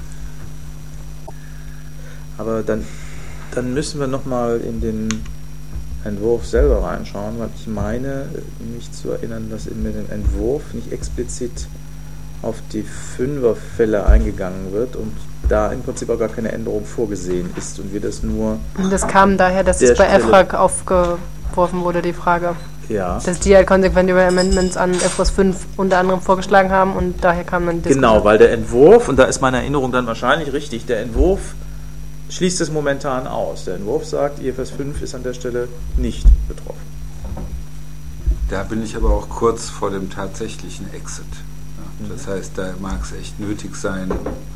Aber dann, dann müssen wir nochmal in den Entwurf selber reinschauen, weil ich meine, mich zu erinnern, dass in dem Entwurf nicht explizit auf die Fünferfälle eingegangen wird und da im Prinzip auch gar keine Änderung vorgesehen ist und wir das nur... Das kam daher, dass Der es bei Stelle- E F R A G aufgeworfen wurde, die Frage. Ja. Dass die halt konsequent über Amendments an F R O S fünf unter anderem vorgeschlagen haben und daher kam dann die Genau, weil der Entwurf, und da ist meine Erinnerung dann wahrscheinlich richtig, der Entwurf schließt es momentan aus. Der Entwurf sagt, I F R S fünf ist an der Stelle nicht betroffen. Da bin ich aber auch kurz vor dem tatsächlichen Exit. Ja, das heißt, da mag es echt nötig sein,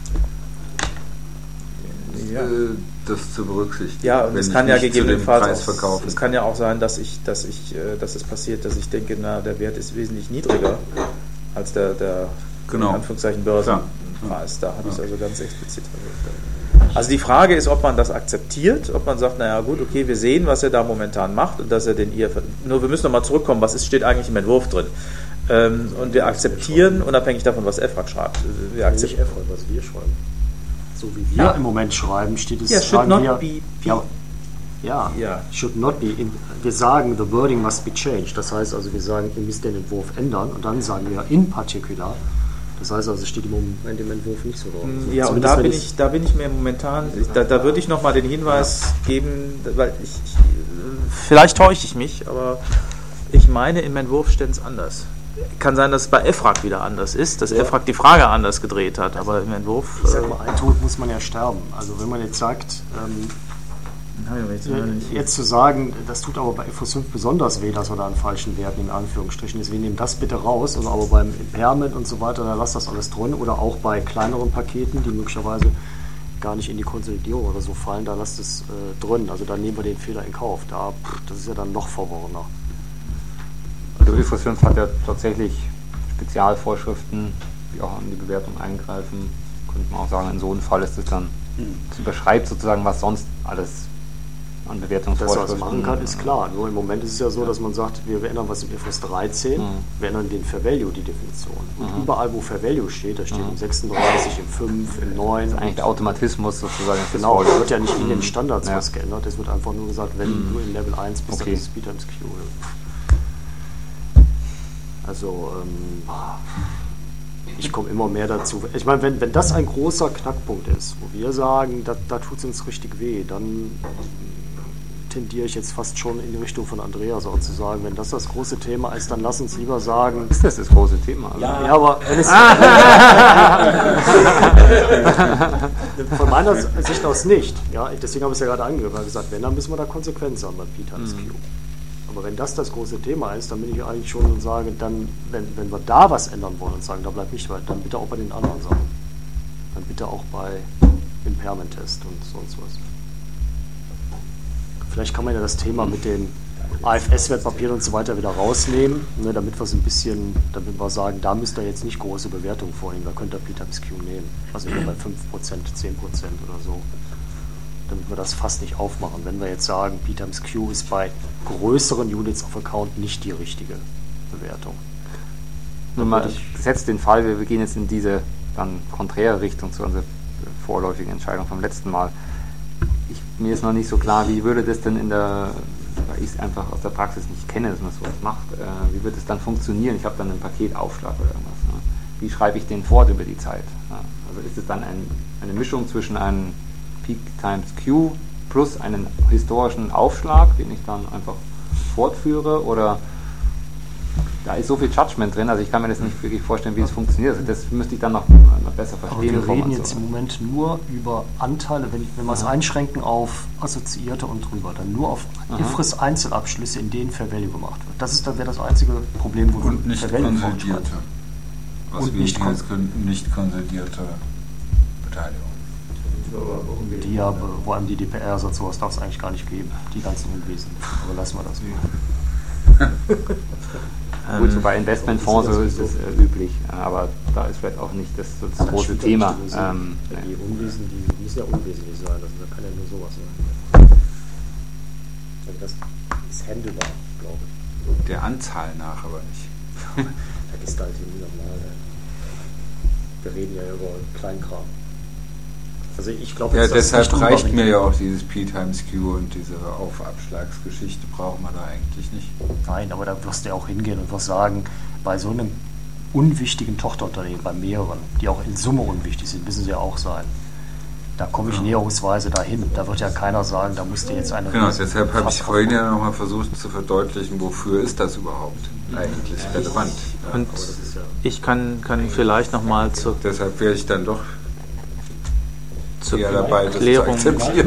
Ja. äh, das zu berücksichtigen. Ja, und wenn es ich kann ja nicht zu dem gegebenenfalls Preis auch, verkaufen es kann ja auch sein, dass ich, dass ich, äh, dass es passiert, dass ich denke, na, der Wert ist wesentlich niedriger als der, der Genau. in Anführungszeichen Börsenpreis. Da habe ich es Ja. also ganz explizit verwendet. Also die Frage ist, ob man das akzeptiert, ob man sagt, naja gut, okay, wir sehen, was er da momentan macht und dass er den I F R, nur wir müssen nochmal zurückkommen, was ist, steht eigentlich im Entwurf drin. Ähm, und wir akzeptieren, unabhängig davon, was E F R A G schreibt. Wir Nicht akzeptieren. F R A G, was wir schreiben. So wie wir Ja. im Moment schreiben, steht es, Ja, should sagen not wir, be- ja, ja, Ja. should not be. In, wir sagen, the wording must be changed. Das heißt also, wir sagen, ihr müsst den Entwurf ändern und dann sagen wir in particular. Das heißt also, es steht im Moment im Entwurf nicht so drauf. Also Ja, und zumindest da wenn bin ich, da bin ich mir momentan, ich, da, da würde ich nochmal den Hinweis geben, weil ich, ich vielleicht täusche ich mich, aber ich meine, im Entwurf steht es anders. Kann sein, dass es bei E F R A G wieder anders ist, dass Ja. E F R A G die Frage anders gedreht hat, aber im Entwurf. Ich sag mal, ein Tod muss man ja sterben. Also wenn man jetzt sagt, ähm, äh, jetzt zu sagen, das tut aber bei F R O S fünf besonders weh, dass wir da an falschen Werten in Anführungsstrichen, deswegen nehmen das bitte raus, also aber beim Impairment und so weiter, da lasst das alles drin oder auch bei kleineren Paketen, die möglicherweise gar nicht in die Konsolidierung oder so fallen, da lasst es äh, drin, also da nehmen wir den Fehler in Kauf, da, pff, das ist ja dann noch verworrener. Also I F R S fünf hat ja tatsächlich Spezialvorschriften, die auch an die Bewertung eingreifen. Könnte man auch sagen, in so einem Fall ist es dann, es überschreibt sozusagen, was sonst alles an Dass er Bewertungsvorschriften... was machen kann, ist klar. Nur im Moment ist es ja so, dass man sagt, wir ändern was im I F R S dreizehn, Mhm. wir ändern den Fair Value, die Definition. Und Mhm. überall, wo Fair Value steht, da steht Mhm. im sechsunddreißig, im fünf, im neun. Das ist eigentlich der Automatismus sozusagen. des Genau, da Vorschrifts. wird ja nicht in den Mhm. Standards Ja. was geändert. Es wird einfach nur gesagt, wenn Mhm. du in Level eins bist, Okay. dann ist es Speed times Q. Also, ähm, ich komme immer mehr dazu. Ich meine, wenn, wenn das ein großer Knackpunkt ist, wo wir sagen, da, da tut es uns richtig weh, dann tendiere ich jetzt fast schon in die Richtung von Andreas auch zu sagen, wenn das das große Thema ist, dann lass uns lieber sagen. Ist das das große Thema? Also Ja, aber wenn es von meiner Sicht aus nicht. Ja, deswegen habe ich es ja gerade angehört und gesagt, wenn, dann müssen wir da konsequent sein bei P times Q. Aber wenn das das große Thema ist, dann bin ich eigentlich schon und sage, dann, wenn, wenn wir da was ändern wollen und sagen, da bleibt nicht weit, dann bitte auch bei den anderen Sachen. Dann bitte auch bei Impairment-Test und sonst was. Vielleicht kann man ja das Thema mit den A F S-Wertpapieren und so weiter wieder rausnehmen, ne, damit wir es ein bisschen, damit wir sagen, da müsst ihr jetzt nicht große Bewertungen vornehmen, da könnt ihr P times Q nehmen. Also immer bei fünf Prozent, zehn Prozent oder so. Damit wir das fast nicht aufmachen. Wenn wir jetzt sagen, P times Q ist bei größeren Units of Account nicht die richtige Bewertung. Nur mal gesetzt den Fall, wir gehen jetzt in diese dann konträre Richtung zu unserer vorläufigen Entscheidung vom letzten Mal. Ich, mir ist noch nicht so klar, wie würde das denn in der, weil ich es einfach aus der Praxis nicht kenne, dass man sowas macht, äh, wie wird es dann funktionieren? Ich habe dann einen Paketaufschlag oder irgendwas. Ne? Wie schreibe ich den fort über die Zeit? Ja? Also ist es dann ein, eine Mischung zwischen einem Peak times Q plus einen historischen Aufschlag, den ich dann einfach fortführe, oder da ist so viel Judgment drin, also ich kann mir das nicht wirklich vorstellen, wie es funktioniert. Also das müsste ich dann noch, noch besser Aber verstehen. wir bevor reden man jetzt so- im Moment nur über Anteile, wenn, wenn wir es Aha. einschränken auf Assoziierte und drüber, dann nur auf Aha. I F R S Einzelabschlüsse, in denen Fair Value gemacht wird. Das ist dann wäre das einzige Problem, wo Und wir nicht Fair Value konsolidierte. vorschreiben. Was Und wir nicht hier kon- jetzt gründen, nicht konsolidierte Beteiligung. Die ja, wo einem die D P R sagt, sowas darf es eigentlich gar nicht geben, die ganzen Unwesen. Aber lassen wir das mal. Gut, so bei Investmentfonds so ist es äh, üblich, äh, aber da ist vielleicht auch nicht das, so das große Thema. Ähm, Die Unwesen, die müssen ja unwesentlich sein, also da kann ja nur sowas sein. Also das ist handelbar, glaube ich. Der Anzahl nach aber nicht. Das ist halt hier normal. Wir reden ja über Kleinkram. Also ich glaube, Ja, jetzt, dass es deshalb nicht drüber reicht reden. mir ja auch dieses P times Q und diese Aufabschlagsgeschichte brauchen wir da eigentlich nicht. Nein, aber da wirst du ja auch hingehen und wirst sagen, bei so einem unwichtigen Tochterunternehmen, bei mehreren, die auch in Summe unwichtig sind, müssen sie ja auch sein. Da komme ich näherungsweise dahin. Da wird ja keiner sagen, da musste jetzt eine... Genau, deshalb habe ich vorhin ja nochmal versucht zu verdeutlichen, wofür ist das überhaupt eigentlich relevant. Ja, Und ich kann, kann vielleicht nochmal zur, deshalb wäre ich dann doch zur eher dabei, das zu Klärung... akzeptieren.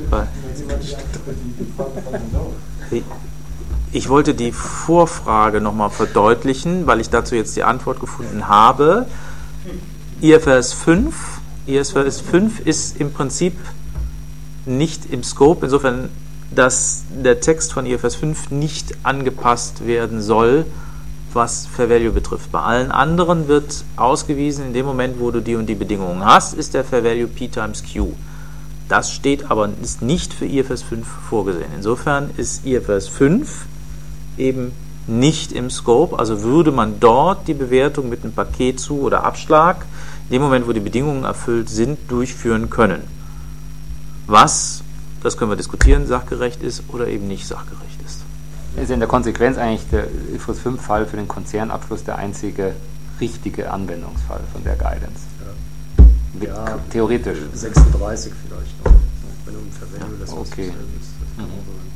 Ich wollte die Vorfrage nochmal verdeutlichen, weil ich dazu jetzt die Antwort gefunden habe. I F R S fünf, I F R S fünf ist im Prinzip nicht im Scope, insofern, dass der Text von I F R S fünf nicht angepasst werden soll, was Fair Value betrifft. Bei allen anderen wird ausgewiesen, in dem Moment, wo du die und die Bedingungen hast, ist der Fair Value P times Q. Das steht aber ist nicht für I F R S fünf vorgesehen. Insofern ist I F R S fünf eben nicht im Scope, also würde man dort die Bewertung mit einem Paket zu oder Abschlag in dem Moment, wo die Bedingungen erfüllt sind, durchführen können. Was, das können wir diskutieren, sachgerecht ist oder eben nicht sachgerecht ist. Ist in der Konsequenz eigentlich der I F R S fünf Fall für den Konzernabschluss der einzige richtige Anwendungsfall von der Guidance. Ja. Ja, theoretisch. sechsunddreißig vielleicht noch. Wenn du im Fair Value das okay. ist. Das kann auch sein.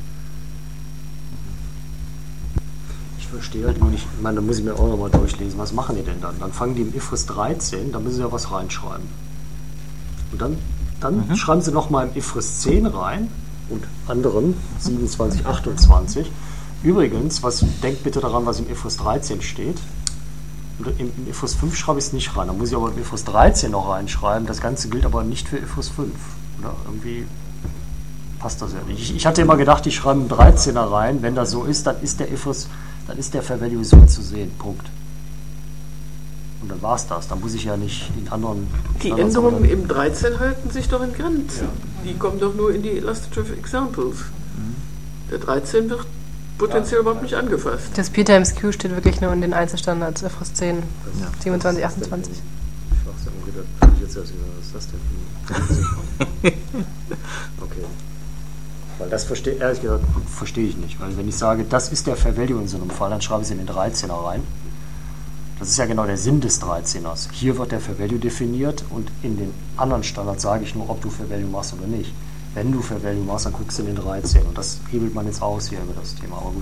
Ich verstehe halt nur nicht, ich meine, da muss ich mir auch nochmal durchlesen, was machen die denn dann? Dann fangen die im I F R S dreizehn, da müssen sie ja was reinschreiben. Und dann, dann mhm. schreiben sie nochmal im I F R S zehn rein und anderen siebenundzwanzig, achtundzwanzig. Übrigens, was, denkt bitte daran, was im I F R S dreizehn steht. Und im, im I F R S fünf schreibe ich es nicht rein, da muss ich aber im I F R S dreizehn noch reinschreiben. Das Ganze gilt aber nicht für I F R S fünf. Oder irgendwie passt das ja nicht. Ich, ich hatte immer gedacht, ich schreibe einen dreizehner rein. Wenn das so ist, dann ist der I F R S, dann ist der Fair Value so zu sehen. Punkt. Und dann war es das. Dann muss ich ja nicht in anderen... Die Änderungen im dreizehn halten sich doch in Grenzen. Ja. Die kommen doch nur in die Illustrative Examples. Mhm. Der dreizehn wird potenziell überhaupt nicht angefasst. Das P times Q steht wirklich nur in den Einzelstandards, I F R S zehn, ja. siebenundzwanzig, achtundzwanzig. Was ist das denn? Okay. Weil das verstehe, ehrlich gesagt, verstehe ich nicht. Weil wenn ich sage, das ist der Fair Value in so einem Fall, dann schreibe ich es in den dreizehner rein. Das ist ja genau der Sinn des dreizehners. Hier wird der Fair Value definiert und in den anderen Standards sage ich nur, ob du Fair Value machst oder nicht. Wenn du Fair Value machst, dann guckst du in den dreizehn. Und das hebelt man jetzt aus hier über das Thema. Aber gut.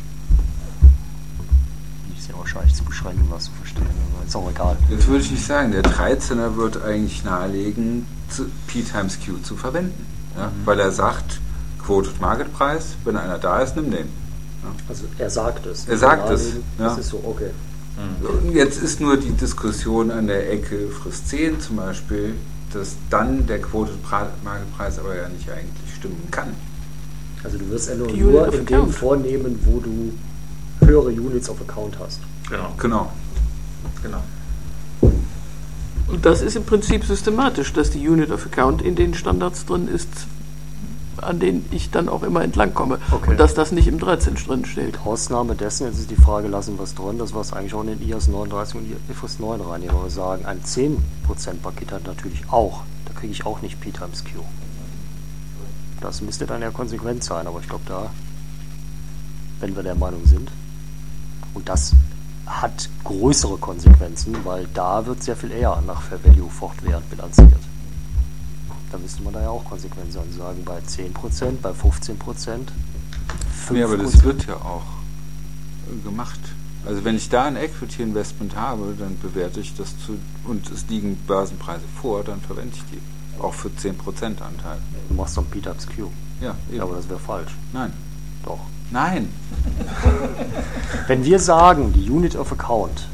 Ich sehe wahrscheinlich zu beschränken, was zu verstehen. Aber ist auch egal. Jetzt würde ich nicht sagen, der dreizehner wird eigentlich nahelegen, P times Q zu verwenden. Ja? Mhm. Weil er sagt, Quoted Market Preis, wenn einer da ist, nimm den. Ja? Also er sagt es. Er sagt es. Das ja. ist so, okay. Mhm. Jetzt ist nur die Diskussion an der Ecke I F R S zehn zum Beispiel, dass dann der Quoted Market Preis aber ja nicht eigentlich stimmen kann. Also du wirst Änderungen nur in dem vornehmen, wo du höhere Units of Account hast. Genau. Genau. Genau. Und das ist im Prinzip systematisch, dass die Unit of Account in den Standards drin ist, an denen ich dann auch immer entlang komme. Okay. Und dass das nicht im dreizehn drin steht. Ausnahme dessen, jetzt ist die Frage, lassen wir es drin, das war es eigentlich auch in den I A S neununddreißig und I F R S neun reinnehmen. Aber wir sagen, ein zehn Prozent Paket hat natürlich auch, da kriege ich auch nicht P times Q. Das müsste dann ja konsequent sein, aber ich glaube da, wenn wir der Meinung sind, und das hat größere Konsequenzen, weil da wird sehr viel eher nach Fair Value fortwährend bilanziert. Da müsste man da ja auch Konsequenzen sagen, bei zehn Prozent, bei fünfzehn Prozent. Ja, aber das wird ja auch gemacht. Also wenn ich da ein Equity Investment habe, dann bewerte ich das zu, und es liegen Börsenpreise vor, dann verwende ich die. Auch für zehn Prozent Anteil. Du machst doch P times Q. Ja, eben. Ja, aber das wäre falsch. Nein. Doch. Nein. Wenn wir sagen, die Unit of Account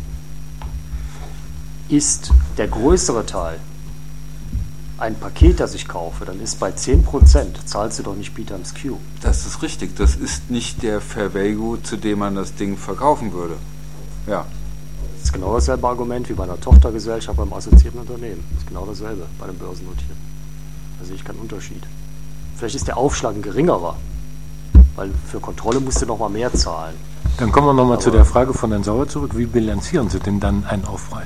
ist der größere Teil ein Paket, das ich kaufe, dann ist bei zehn Prozent zahlst du doch nicht P times Q. Das ist richtig. Das ist nicht der Fair Value, zu dem man das Ding verkaufen würde. Ja. Das ist genau dasselbe Argument wie bei einer Tochtergesellschaft beim assoziierten Unternehmen. Das ist genau dasselbe bei den Börsennotierten. Da sehe ich keinen Unterschied. Vielleicht ist der Aufschlag ein geringerer, weil für Kontrolle musst du noch mal mehr zahlen. Dann kommen wir nochmal zu der Frage von Herrn Sauer zurück. Wie bilanzieren Sie denn dann einen Aufpreis?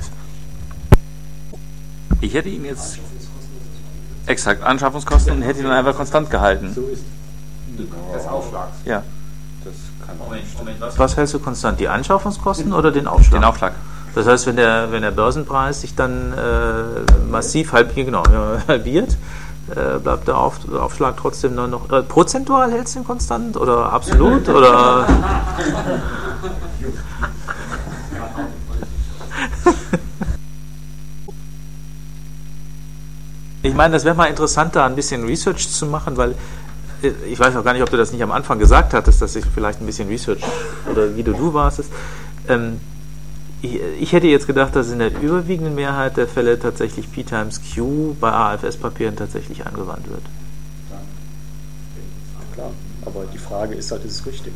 Ich hätte ihn jetzt exakt Anschaffungskosten und hätte ihn einfach konstant gehalten. So ist des Aufschlags. Ja. Das kann Moment, Moment, was, was hältst du konstant? Die Anschaffungskosten oder den Aufschlag? Den Aufschlag. Das heißt, wenn der, wenn der Börsenpreis sich dann äh, massiv halbiert, genau, halbiert, äh, bleibt der Auf, Aufschlag trotzdem dann noch. Äh, prozentual hältst du ihn konstant oder absolut? Oder? Ich meine, das wäre mal interessant, da ein bisschen Research zu machen, weil ich weiß auch gar nicht, ob du das nicht am Anfang gesagt hattest, dass ich vielleicht ein bisschen Research oder wie du du warst. Ähm, ich, ich hätte jetzt gedacht, dass in der überwiegenden Mehrheit der Fälle tatsächlich P times Q bei A F S-Papieren tatsächlich angewandt wird. Ja, klar, aber die Frage ist halt, ist es richtig?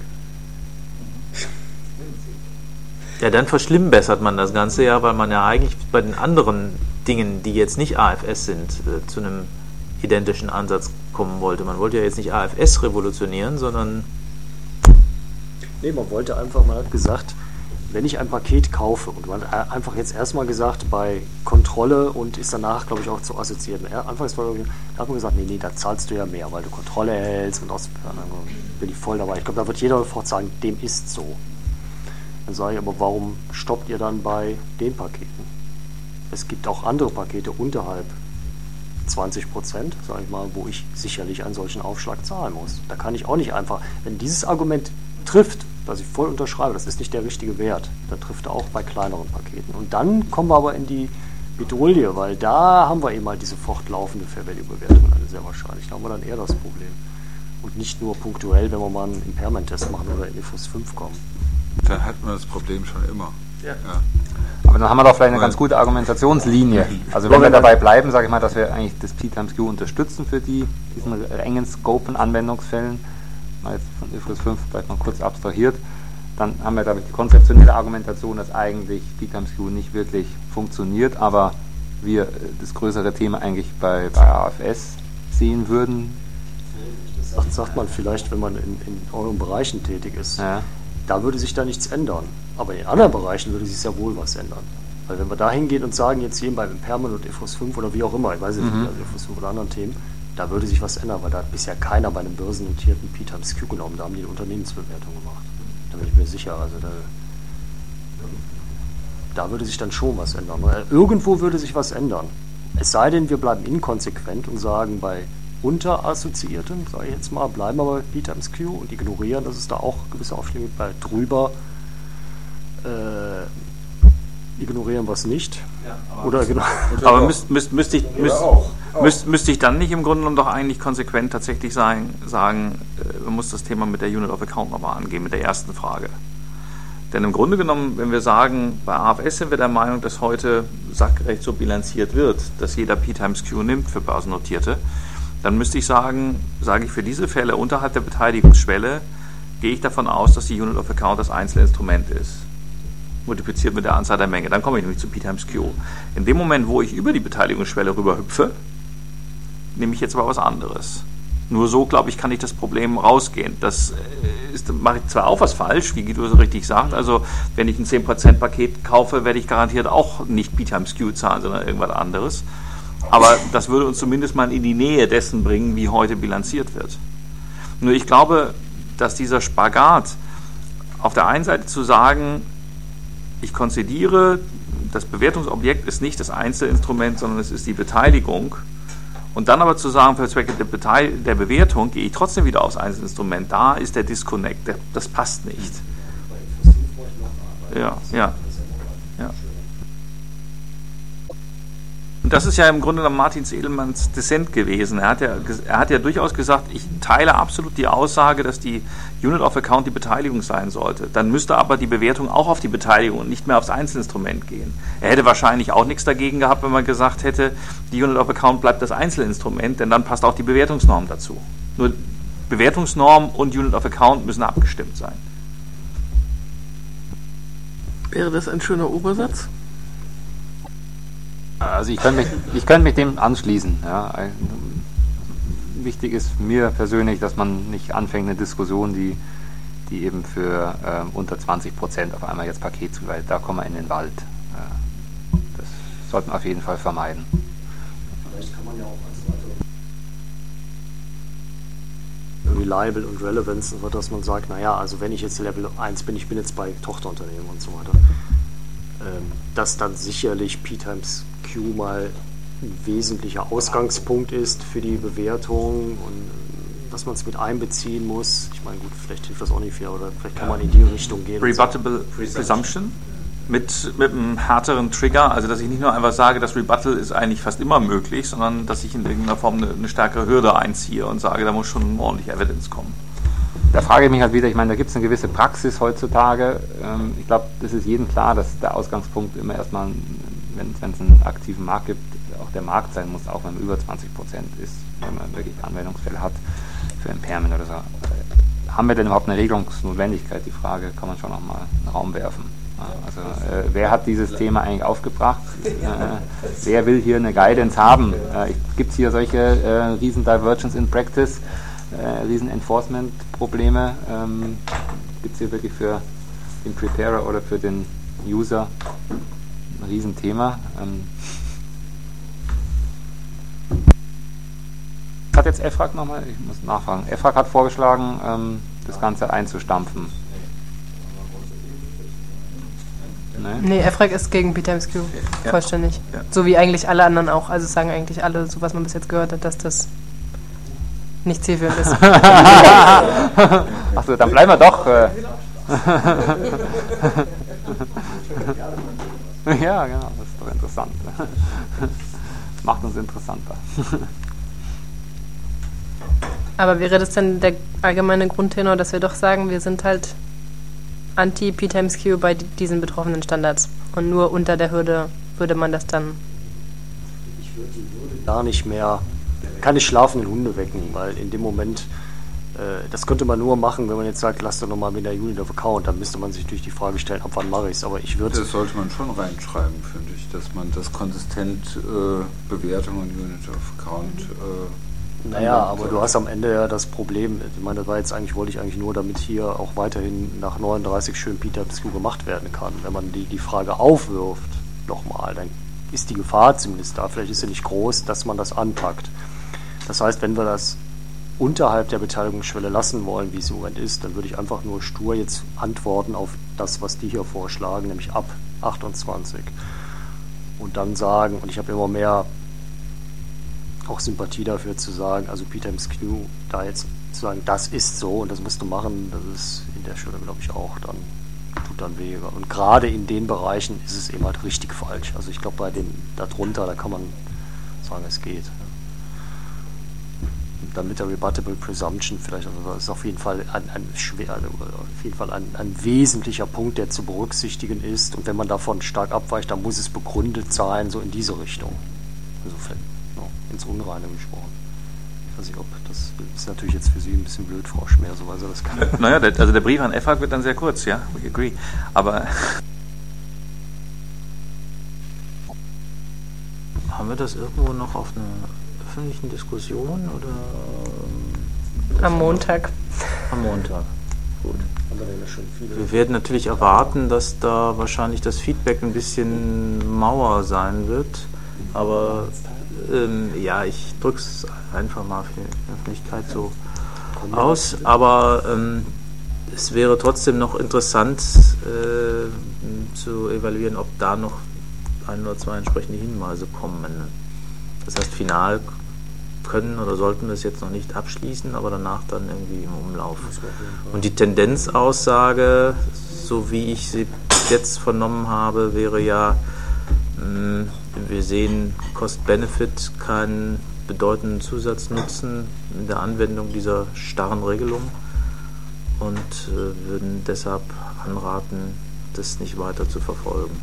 Ja, dann verschlimmbessert man das Ganze ja, weil man ja eigentlich bei den anderen Dingen, die jetzt nicht A F S sind, äh, zu einem identischen Ansatz kommen wollte. Man wollte ja jetzt nicht A F S revolutionieren, sondern... Nee, man wollte einfach, man hat gesagt, wenn ich ein Paket kaufe, und man hat einfach jetzt erstmal gesagt, bei Kontrolle und ist danach, glaube ich, auch zu assoziieren. Anfangs war, da hat man gesagt, nee, nee, da zahlst du ja mehr, weil du Kontrolle hältst und aus, dann bin ich voll dabei. Ich glaube, da wird jeder sofort sagen, dem ist so. Dann sage ich, aber warum stoppt ihr dann bei den Paketen? Es gibt auch andere Pakete unterhalb zwanzig Prozent, sage ich mal, wo ich sicherlich einen solchen Aufschlag zahlen muss. Da kann ich auch nicht einfach, wenn dieses Argument trifft, das ich voll unterschreibe, das ist nicht der richtige Wert, dann trifft er auch bei kleineren Paketen. Und dann kommen wir aber in die Bedrohung, weil da haben wir eben halt diese fortlaufende Fair Value Bewertung dann sehr wahrscheinlich. Da haben wir dann eher das Problem. Und nicht nur punktuell, wenn wir mal einen Impairment-Test machen oder in I F R S fünf kommen. Dann hat man das Problem schon immer. Ja. Ja. Aber dann haben wir doch vielleicht eine ganz gute Argumentationslinie. Also wenn wir dabei bleiben, sage ich mal, dass wir eigentlich das P times Q unterstützen für die, diesen engen Scope von Anwendungsfällen, mal jetzt von I F R S fünf vielleicht mal kurz abstrahiert, dann haben wir, glaube ich, die konzeptionelle Argumentation, dass eigentlich P times Q nicht wirklich funktioniert, aber wir das größere Thema eigentlich bei, bei A F S sehen würden. Das sagt, sagt man vielleicht, wenn man in, in euren Bereichen tätig ist. Ja. Da würde sich da nichts ändern. Aber in anderen Bereichen würde sich sehr wohl was ändern. Weil wenn wir da hingehen und sagen, jetzt hier beim Impairment und I F R S fünf oder wie auch immer, ich weiß nicht, mhm. I F R S fünf oder anderen Themen, da würde sich was ändern, weil da hat bisher keiner bei einem börsennotierten P times Q genommen. Da haben die eine Unternehmensbewertung gemacht. Da bin ich mir sicher. Also da, da würde sich dann schon was ändern. Irgendwo würde sich was ändern. Es sei denn, wir bleiben inkonsequent und sagen, bei Unterassoziierten, sage ich jetzt mal, bleiben wir bei P times Q und ignorieren, dass es da auch gewisse Aufschläge gibt. Bei drüber äh, ignorieren wir es nicht. Ja, aber oder genau. Aber müsste müsst, müsst ich, müsst, müsst, müsst ich dann nicht im Grunde genommen doch eigentlich konsequent tatsächlich sein, sagen, äh, man muss das Thema mit der Unit of Account nochmal angehen, mit der ersten Frage. Denn im Grunde genommen, wenn wir sagen, bei A F S sind wir der Meinung, dass heute sachgerecht so bilanziert wird, dass jeder P times Q nimmt für Börsennotierte, dann müsste ich sagen, sage ich für diese Fälle unterhalb der Beteiligungsschwelle, gehe ich davon aus, dass die Unit of Account das Einzelinstrument ist. Multipliziert mit der Anzahl der Menge. Dann komme ich nämlich zu P times Q. In dem Moment, wo ich über die Beteiligungsschwelle rüber hüpfe, nehme ich jetzt aber was anderes. Nur so, glaube ich, kann ich das Problem rausgehen. Das ist, mache ich zwar auch was falsch, wie Guido so richtig sagt, also wenn ich ein zehn Prozent Paket kaufe, werde ich garantiert auch nicht P times Q zahlen, sondern irgendwas anderes. Aber das würde uns zumindest mal in die Nähe dessen bringen, wie heute bilanziert wird. Nur ich glaube, dass dieser Spagat auf der einen Seite zu sagen, ich konzidiere, das Bewertungsobjekt ist nicht das Einzelinstrument, sondern es ist die Beteiligung. Und dann aber zu sagen, für Zwecke der, Beteil- der Bewertung gehe ich trotzdem wieder aufs Einzelinstrument. Da ist der Disconnect, der, das passt nicht. Ja, ja, ja. Und das ist ja im Grunde genommen Martin Edelmanns Dissent gewesen. Er hat, ja, er hat ja durchaus gesagt, ich teile absolut die Aussage, dass die Unit of Account die Beteiligung sein sollte. Dann müsste aber die Bewertung auch auf die Beteiligung und nicht mehr aufs Einzelinstrument gehen. Er hätte wahrscheinlich auch nichts dagegen gehabt, wenn man gesagt hätte, die Unit of Account bleibt das Einzelinstrument, denn dann passt auch die Bewertungsnorm dazu. Nur Bewertungsnorm und Unit of Account müssen abgestimmt sein. Wäre das ein schöner Obersatz? Also ich könnte mich, ich könnte mich dem anschließen. Ja. Wichtig ist mir persönlich, dass man nicht anfängt, eine Diskussion, die, die eben für ähm, unter zwanzig Prozent auf einmal jetzt Paket zu, weil da kommen wir in den Wald. Äh, das sollte man auf jeden Fall vermeiden. Vielleicht kann man ja auch als Reliable und Relevance, dass man sagt, naja, also wenn ich jetzt Level eins bin, ich bin jetzt bei Tochterunternehmen und so weiter, ähm, dass dann sicherlich P times Q mal ein wesentlicher Ausgangspunkt ist für die Bewertung und dass man es mit einbeziehen muss. Ich meine, gut, vielleicht hilft das auch nicht viel, oder vielleicht kann man in die Richtung gehen. Rebuttable Presumption mit, mit einem härteren Trigger, also dass ich nicht nur einfach sage, das Rebuttal ist eigentlich fast immer möglich, sondern dass ich in irgendeiner Form eine, eine stärkere Hürde einziehe und sage, da muss schon ordentlich Evidence kommen. Da frage ich mich halt wieder, ich meine, da gibt es eine gewisse Praxis heutzutage. Ähm, ich glaube, das ist jedem klar, dass der Ausgangspunkt immer erstmal, wenn es einen aktiven Markt gibt, auch der Markt sein muss, auch wenn man über zwanzig Prozent ist, wenn man wirklich Anwendungsfälle hat für Impairment oder so. Äh, haben wir denn überhaupt eine Regelungsnotwendigkeit? Die Frage kann man schon nochmal in den Raum werfen. Ja, also äh, wer hat dieses Thema eigentlich aufgebracht? Äh, wer will hier eine Guidance haben? Äh, Gibt es hier solche äh, riesen Divergence in Practice? Äh, riesen Enforcement-Probleme ähm, gibt es hier wirklich für den Preparer oder für den User ein Riesenthema. Ähm hat jetzt E F R A G nochmal, ich muss nachfragen, E F R A G hat vorgeschlagen, ähm, das Ganze einzustampfen. Nee, nee E F R A G ist gegen P times Q, ja. Vollständig. Ja. So wie eigentlich alle anderen auch, also sagen eigentlich alle, so was man bis jetzt gehört hat, dass das nicht zielführend ist. Achso, dann bleiben wir doch. Äh. Ja, genau, das ist doch interessant. Macht uns interessanter. Aber wäre das denn der allgemeine Grundtenor, dass wir doch sagen, wir sind halt anti-P times Q bei diesen betroffenen Standards und nur unter der Hürde würde man das dann... Ich würde die Hürde gar nicht mehr... keine schlafenden Hunde wecken, weil in dem Moment, äh, das könnte man nur machen, wenn man jetzt sagt, lass doch nochmal mit der Unit of Account, dann müsste man sich durch die Frage stellen, ab wann mache ich es, aber ich würde... Das sollte man schon reinschreiben, finde ich, dass man das konsistent äh, Bewertung und Unit of Account... Äh, naja, aber du hast am Ende ja das Problem, ich meine, das war jetzt eigentlich, wollte ich eigentlich nur, damit hier auch weiterhin nach neununddreißig schön P times Q gemacht werden kann. Wenn man die, die Frage aufwirft, nochmal, dann ist die Gefahr zumindest da, vielleicht ist sie nicht groß, dass man das anpackt. Das heißt, wenn wir das unterhalb der Beteiligungsschwelle lassen wollen, wie es im Moment ist, dann würde ich einfach nur stur jetzt antworten auf das, was die hier vorschlagen, nämlich ab achtundzwanzig. Und dann sagen, und ich habe immer mehr auch Sympathie dafür zu sagen, also P times Q, da jetzt zu sagen, das ist so und das musst du machen, das ist in der Stelle, glaube ich, auch dann, tut dann weh. Und gerade in den Bereichen ist es eben halt richtig falsch. Also ich glaube, bei den darunter, da kann man sagen, es geht. Dann mit der Rebuttable Presumption vielleicht, also das ist auf jeden Fall ein, ein schwer, also auf jeden Fall ein, ein wesentlicher Punkt, der zu berücksichtigen ist. Und wenn man davon stark abweicht, dann muss es begründet sein, so in diese Richtung. Insofern, no, ins Unreine gesprochen. Ich weiß nicht, ob das ist natürlich jetzt für Sie ein bisschen blöd, Frau Schmer, so weil Sie das kann. Naja, der, also der Brief an E F R A G wird dann sehr kurz, ja, we agree. Aber haben wir das irgendwo noch auf einer öffentlichen Diskussion oder am Montag? Am Montag. Gut. Wir werden natürlich erwarten, dass da wahrscheinlich das Feedback ein bisschen mauer sein wird, aber ähm, ja, ich drücke es einfach mal für die Öffentlichkeit so aus, aber ähm, es wäre trotzdem noch interessant äh, zu evaluieren, ob da noch ein oder zwei entsprechende Hinweise kommen. Das heißt, final können oder sollten wir es jetzt noch nicht abschließen, aber danach dann irgendwie im Umlauf. Und die Tendenzaussage, so wie ich sie jetzt vernommen habe, wäre ja, mh, wir sehen Cost-Benefit keinen bedeutenden Zusatznutzen in der Anwendung dieser starren Regelung und äh, würden deshalb anraten, das nicht weiter zu verfolgen.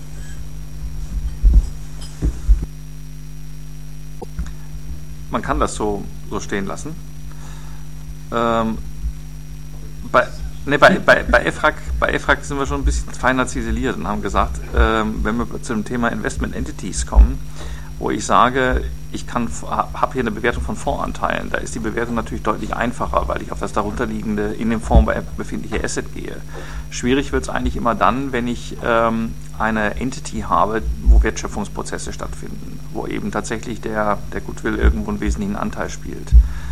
Man kann das so, so stehen lassen. Ähm, bei, ne, bei, bei, bei E F R A G, bei E F R A G sind wir schon ein bisschen feiner ziseliert und haben gesagt, ähm, wenn wir zu dem Thema Investment Entities kommen, wo ich sage, ich habe hier eine Bewertung von Fondsanteilen, da ist die Bewertung natürlich deutlich einfacher, weil ich auf das darunterliegende, in dem Fonds befindliche Asset gehe. Schwierig wird es eigentlich immer dann, wenn ich ähm, eine Entity habe, wo Wertschöpfungsprozesse stattfinden, wo eben tatsächlich der, der Goodwill irgendwo einen wesentlichen Anteil spielt.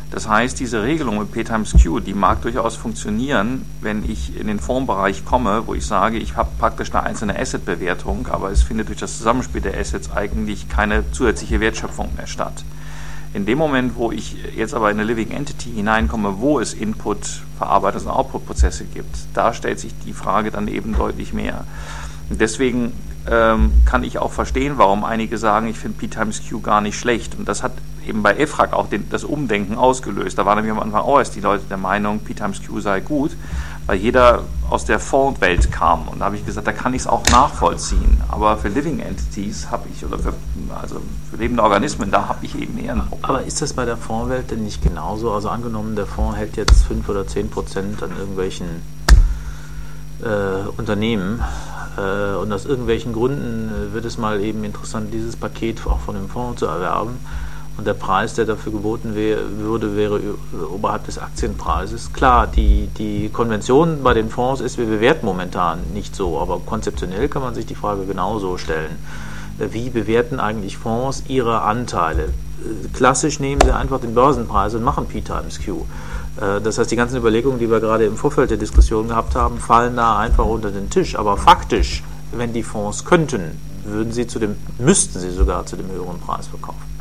Das heißt, diese Regelung mit P times Q, die mag durchaus funktionieren, wenn ich in den Fondsbereich komme, wo ich sage, ich habe praktisch eine einzelne Asset-Bewertung, aber es findet durch das Zusammenspiel der Assets eigentlich keine zusätzliche Wertschöpfung mehr statt. In dem Moment, wo ich jetzt aber in eine Living Entity hineinkomme, wo es Input, Verarbeitungs- und Output-Prozesse gibt, da stellt sich die Frage dann eben deutlich mehr. Und deswegen ähm, kann ich auch verstehen, warum einige sagen, ich finde P times Q gar nicht schlecht. Und das hat eben bei E F R A G auch den, das Umdenken ausgelöst. Da waren nämlich am Anfang auch erst die Leute der Meinung, P times Q sei gut, weil jeder aus der Fondswelt kam. Und da habe ich gesagt, da kann ich es auch nachvollziehen. Aber für Living Entities habe ich, oder für, also für lebende Organismen, da habe ich eben eher ein Problem. Aber ist das bei der Fondswelt denn nicht genauso? Also angenommen, der Fonds hält jetzt fünf oder zehn Prozent an irgendwelchen äh, Unternehmen, äh, und aus irgendwelchen Gründen äh, wird es mal eben interessant, dieses Paket auch von dem Fonds zu erwerben. Und der Preis, der dafür geboten wär, würde, wäre oberhalb des Aktienpreises. Klar, die, die Konvention bei den Fonds ist, wir bewerten momentan nicht so, aber konzeptionell kann man sich die Frage genauso stellen. Wie bewerten eigentlich Fonds ihre Anteile? Klassisch nehmen sie einfach den Börsenpreis und machen P times Q. Das heißt, die ganzen Überlegungen, die wir gerade im Vorfeld der Diskussion gehabt haben, fallen da einfach unter den Tisch. Aber faktisch, wenn die Fonds könnten, würden sie zu dem, müssten sie sogar zu dem höheren Preis verkaufen.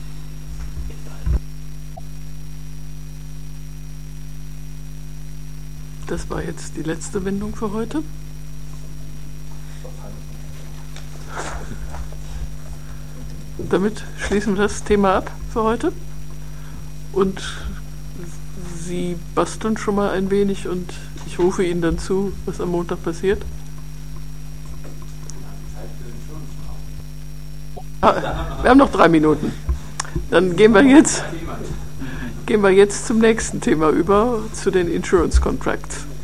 Das war jetzt die letzte Wendung für heute. Damit schließen wir das Thema ab für heute. Und Sie basteln schon mal ein wenig und ich rufe Ihnen dann zu, was am Montag passiert. Ah, wir haben noch drei Minuten. Dann gehen wir jetzt, gehen wir jetzt zum nächsten Thema über, zu den Insurance Contracts.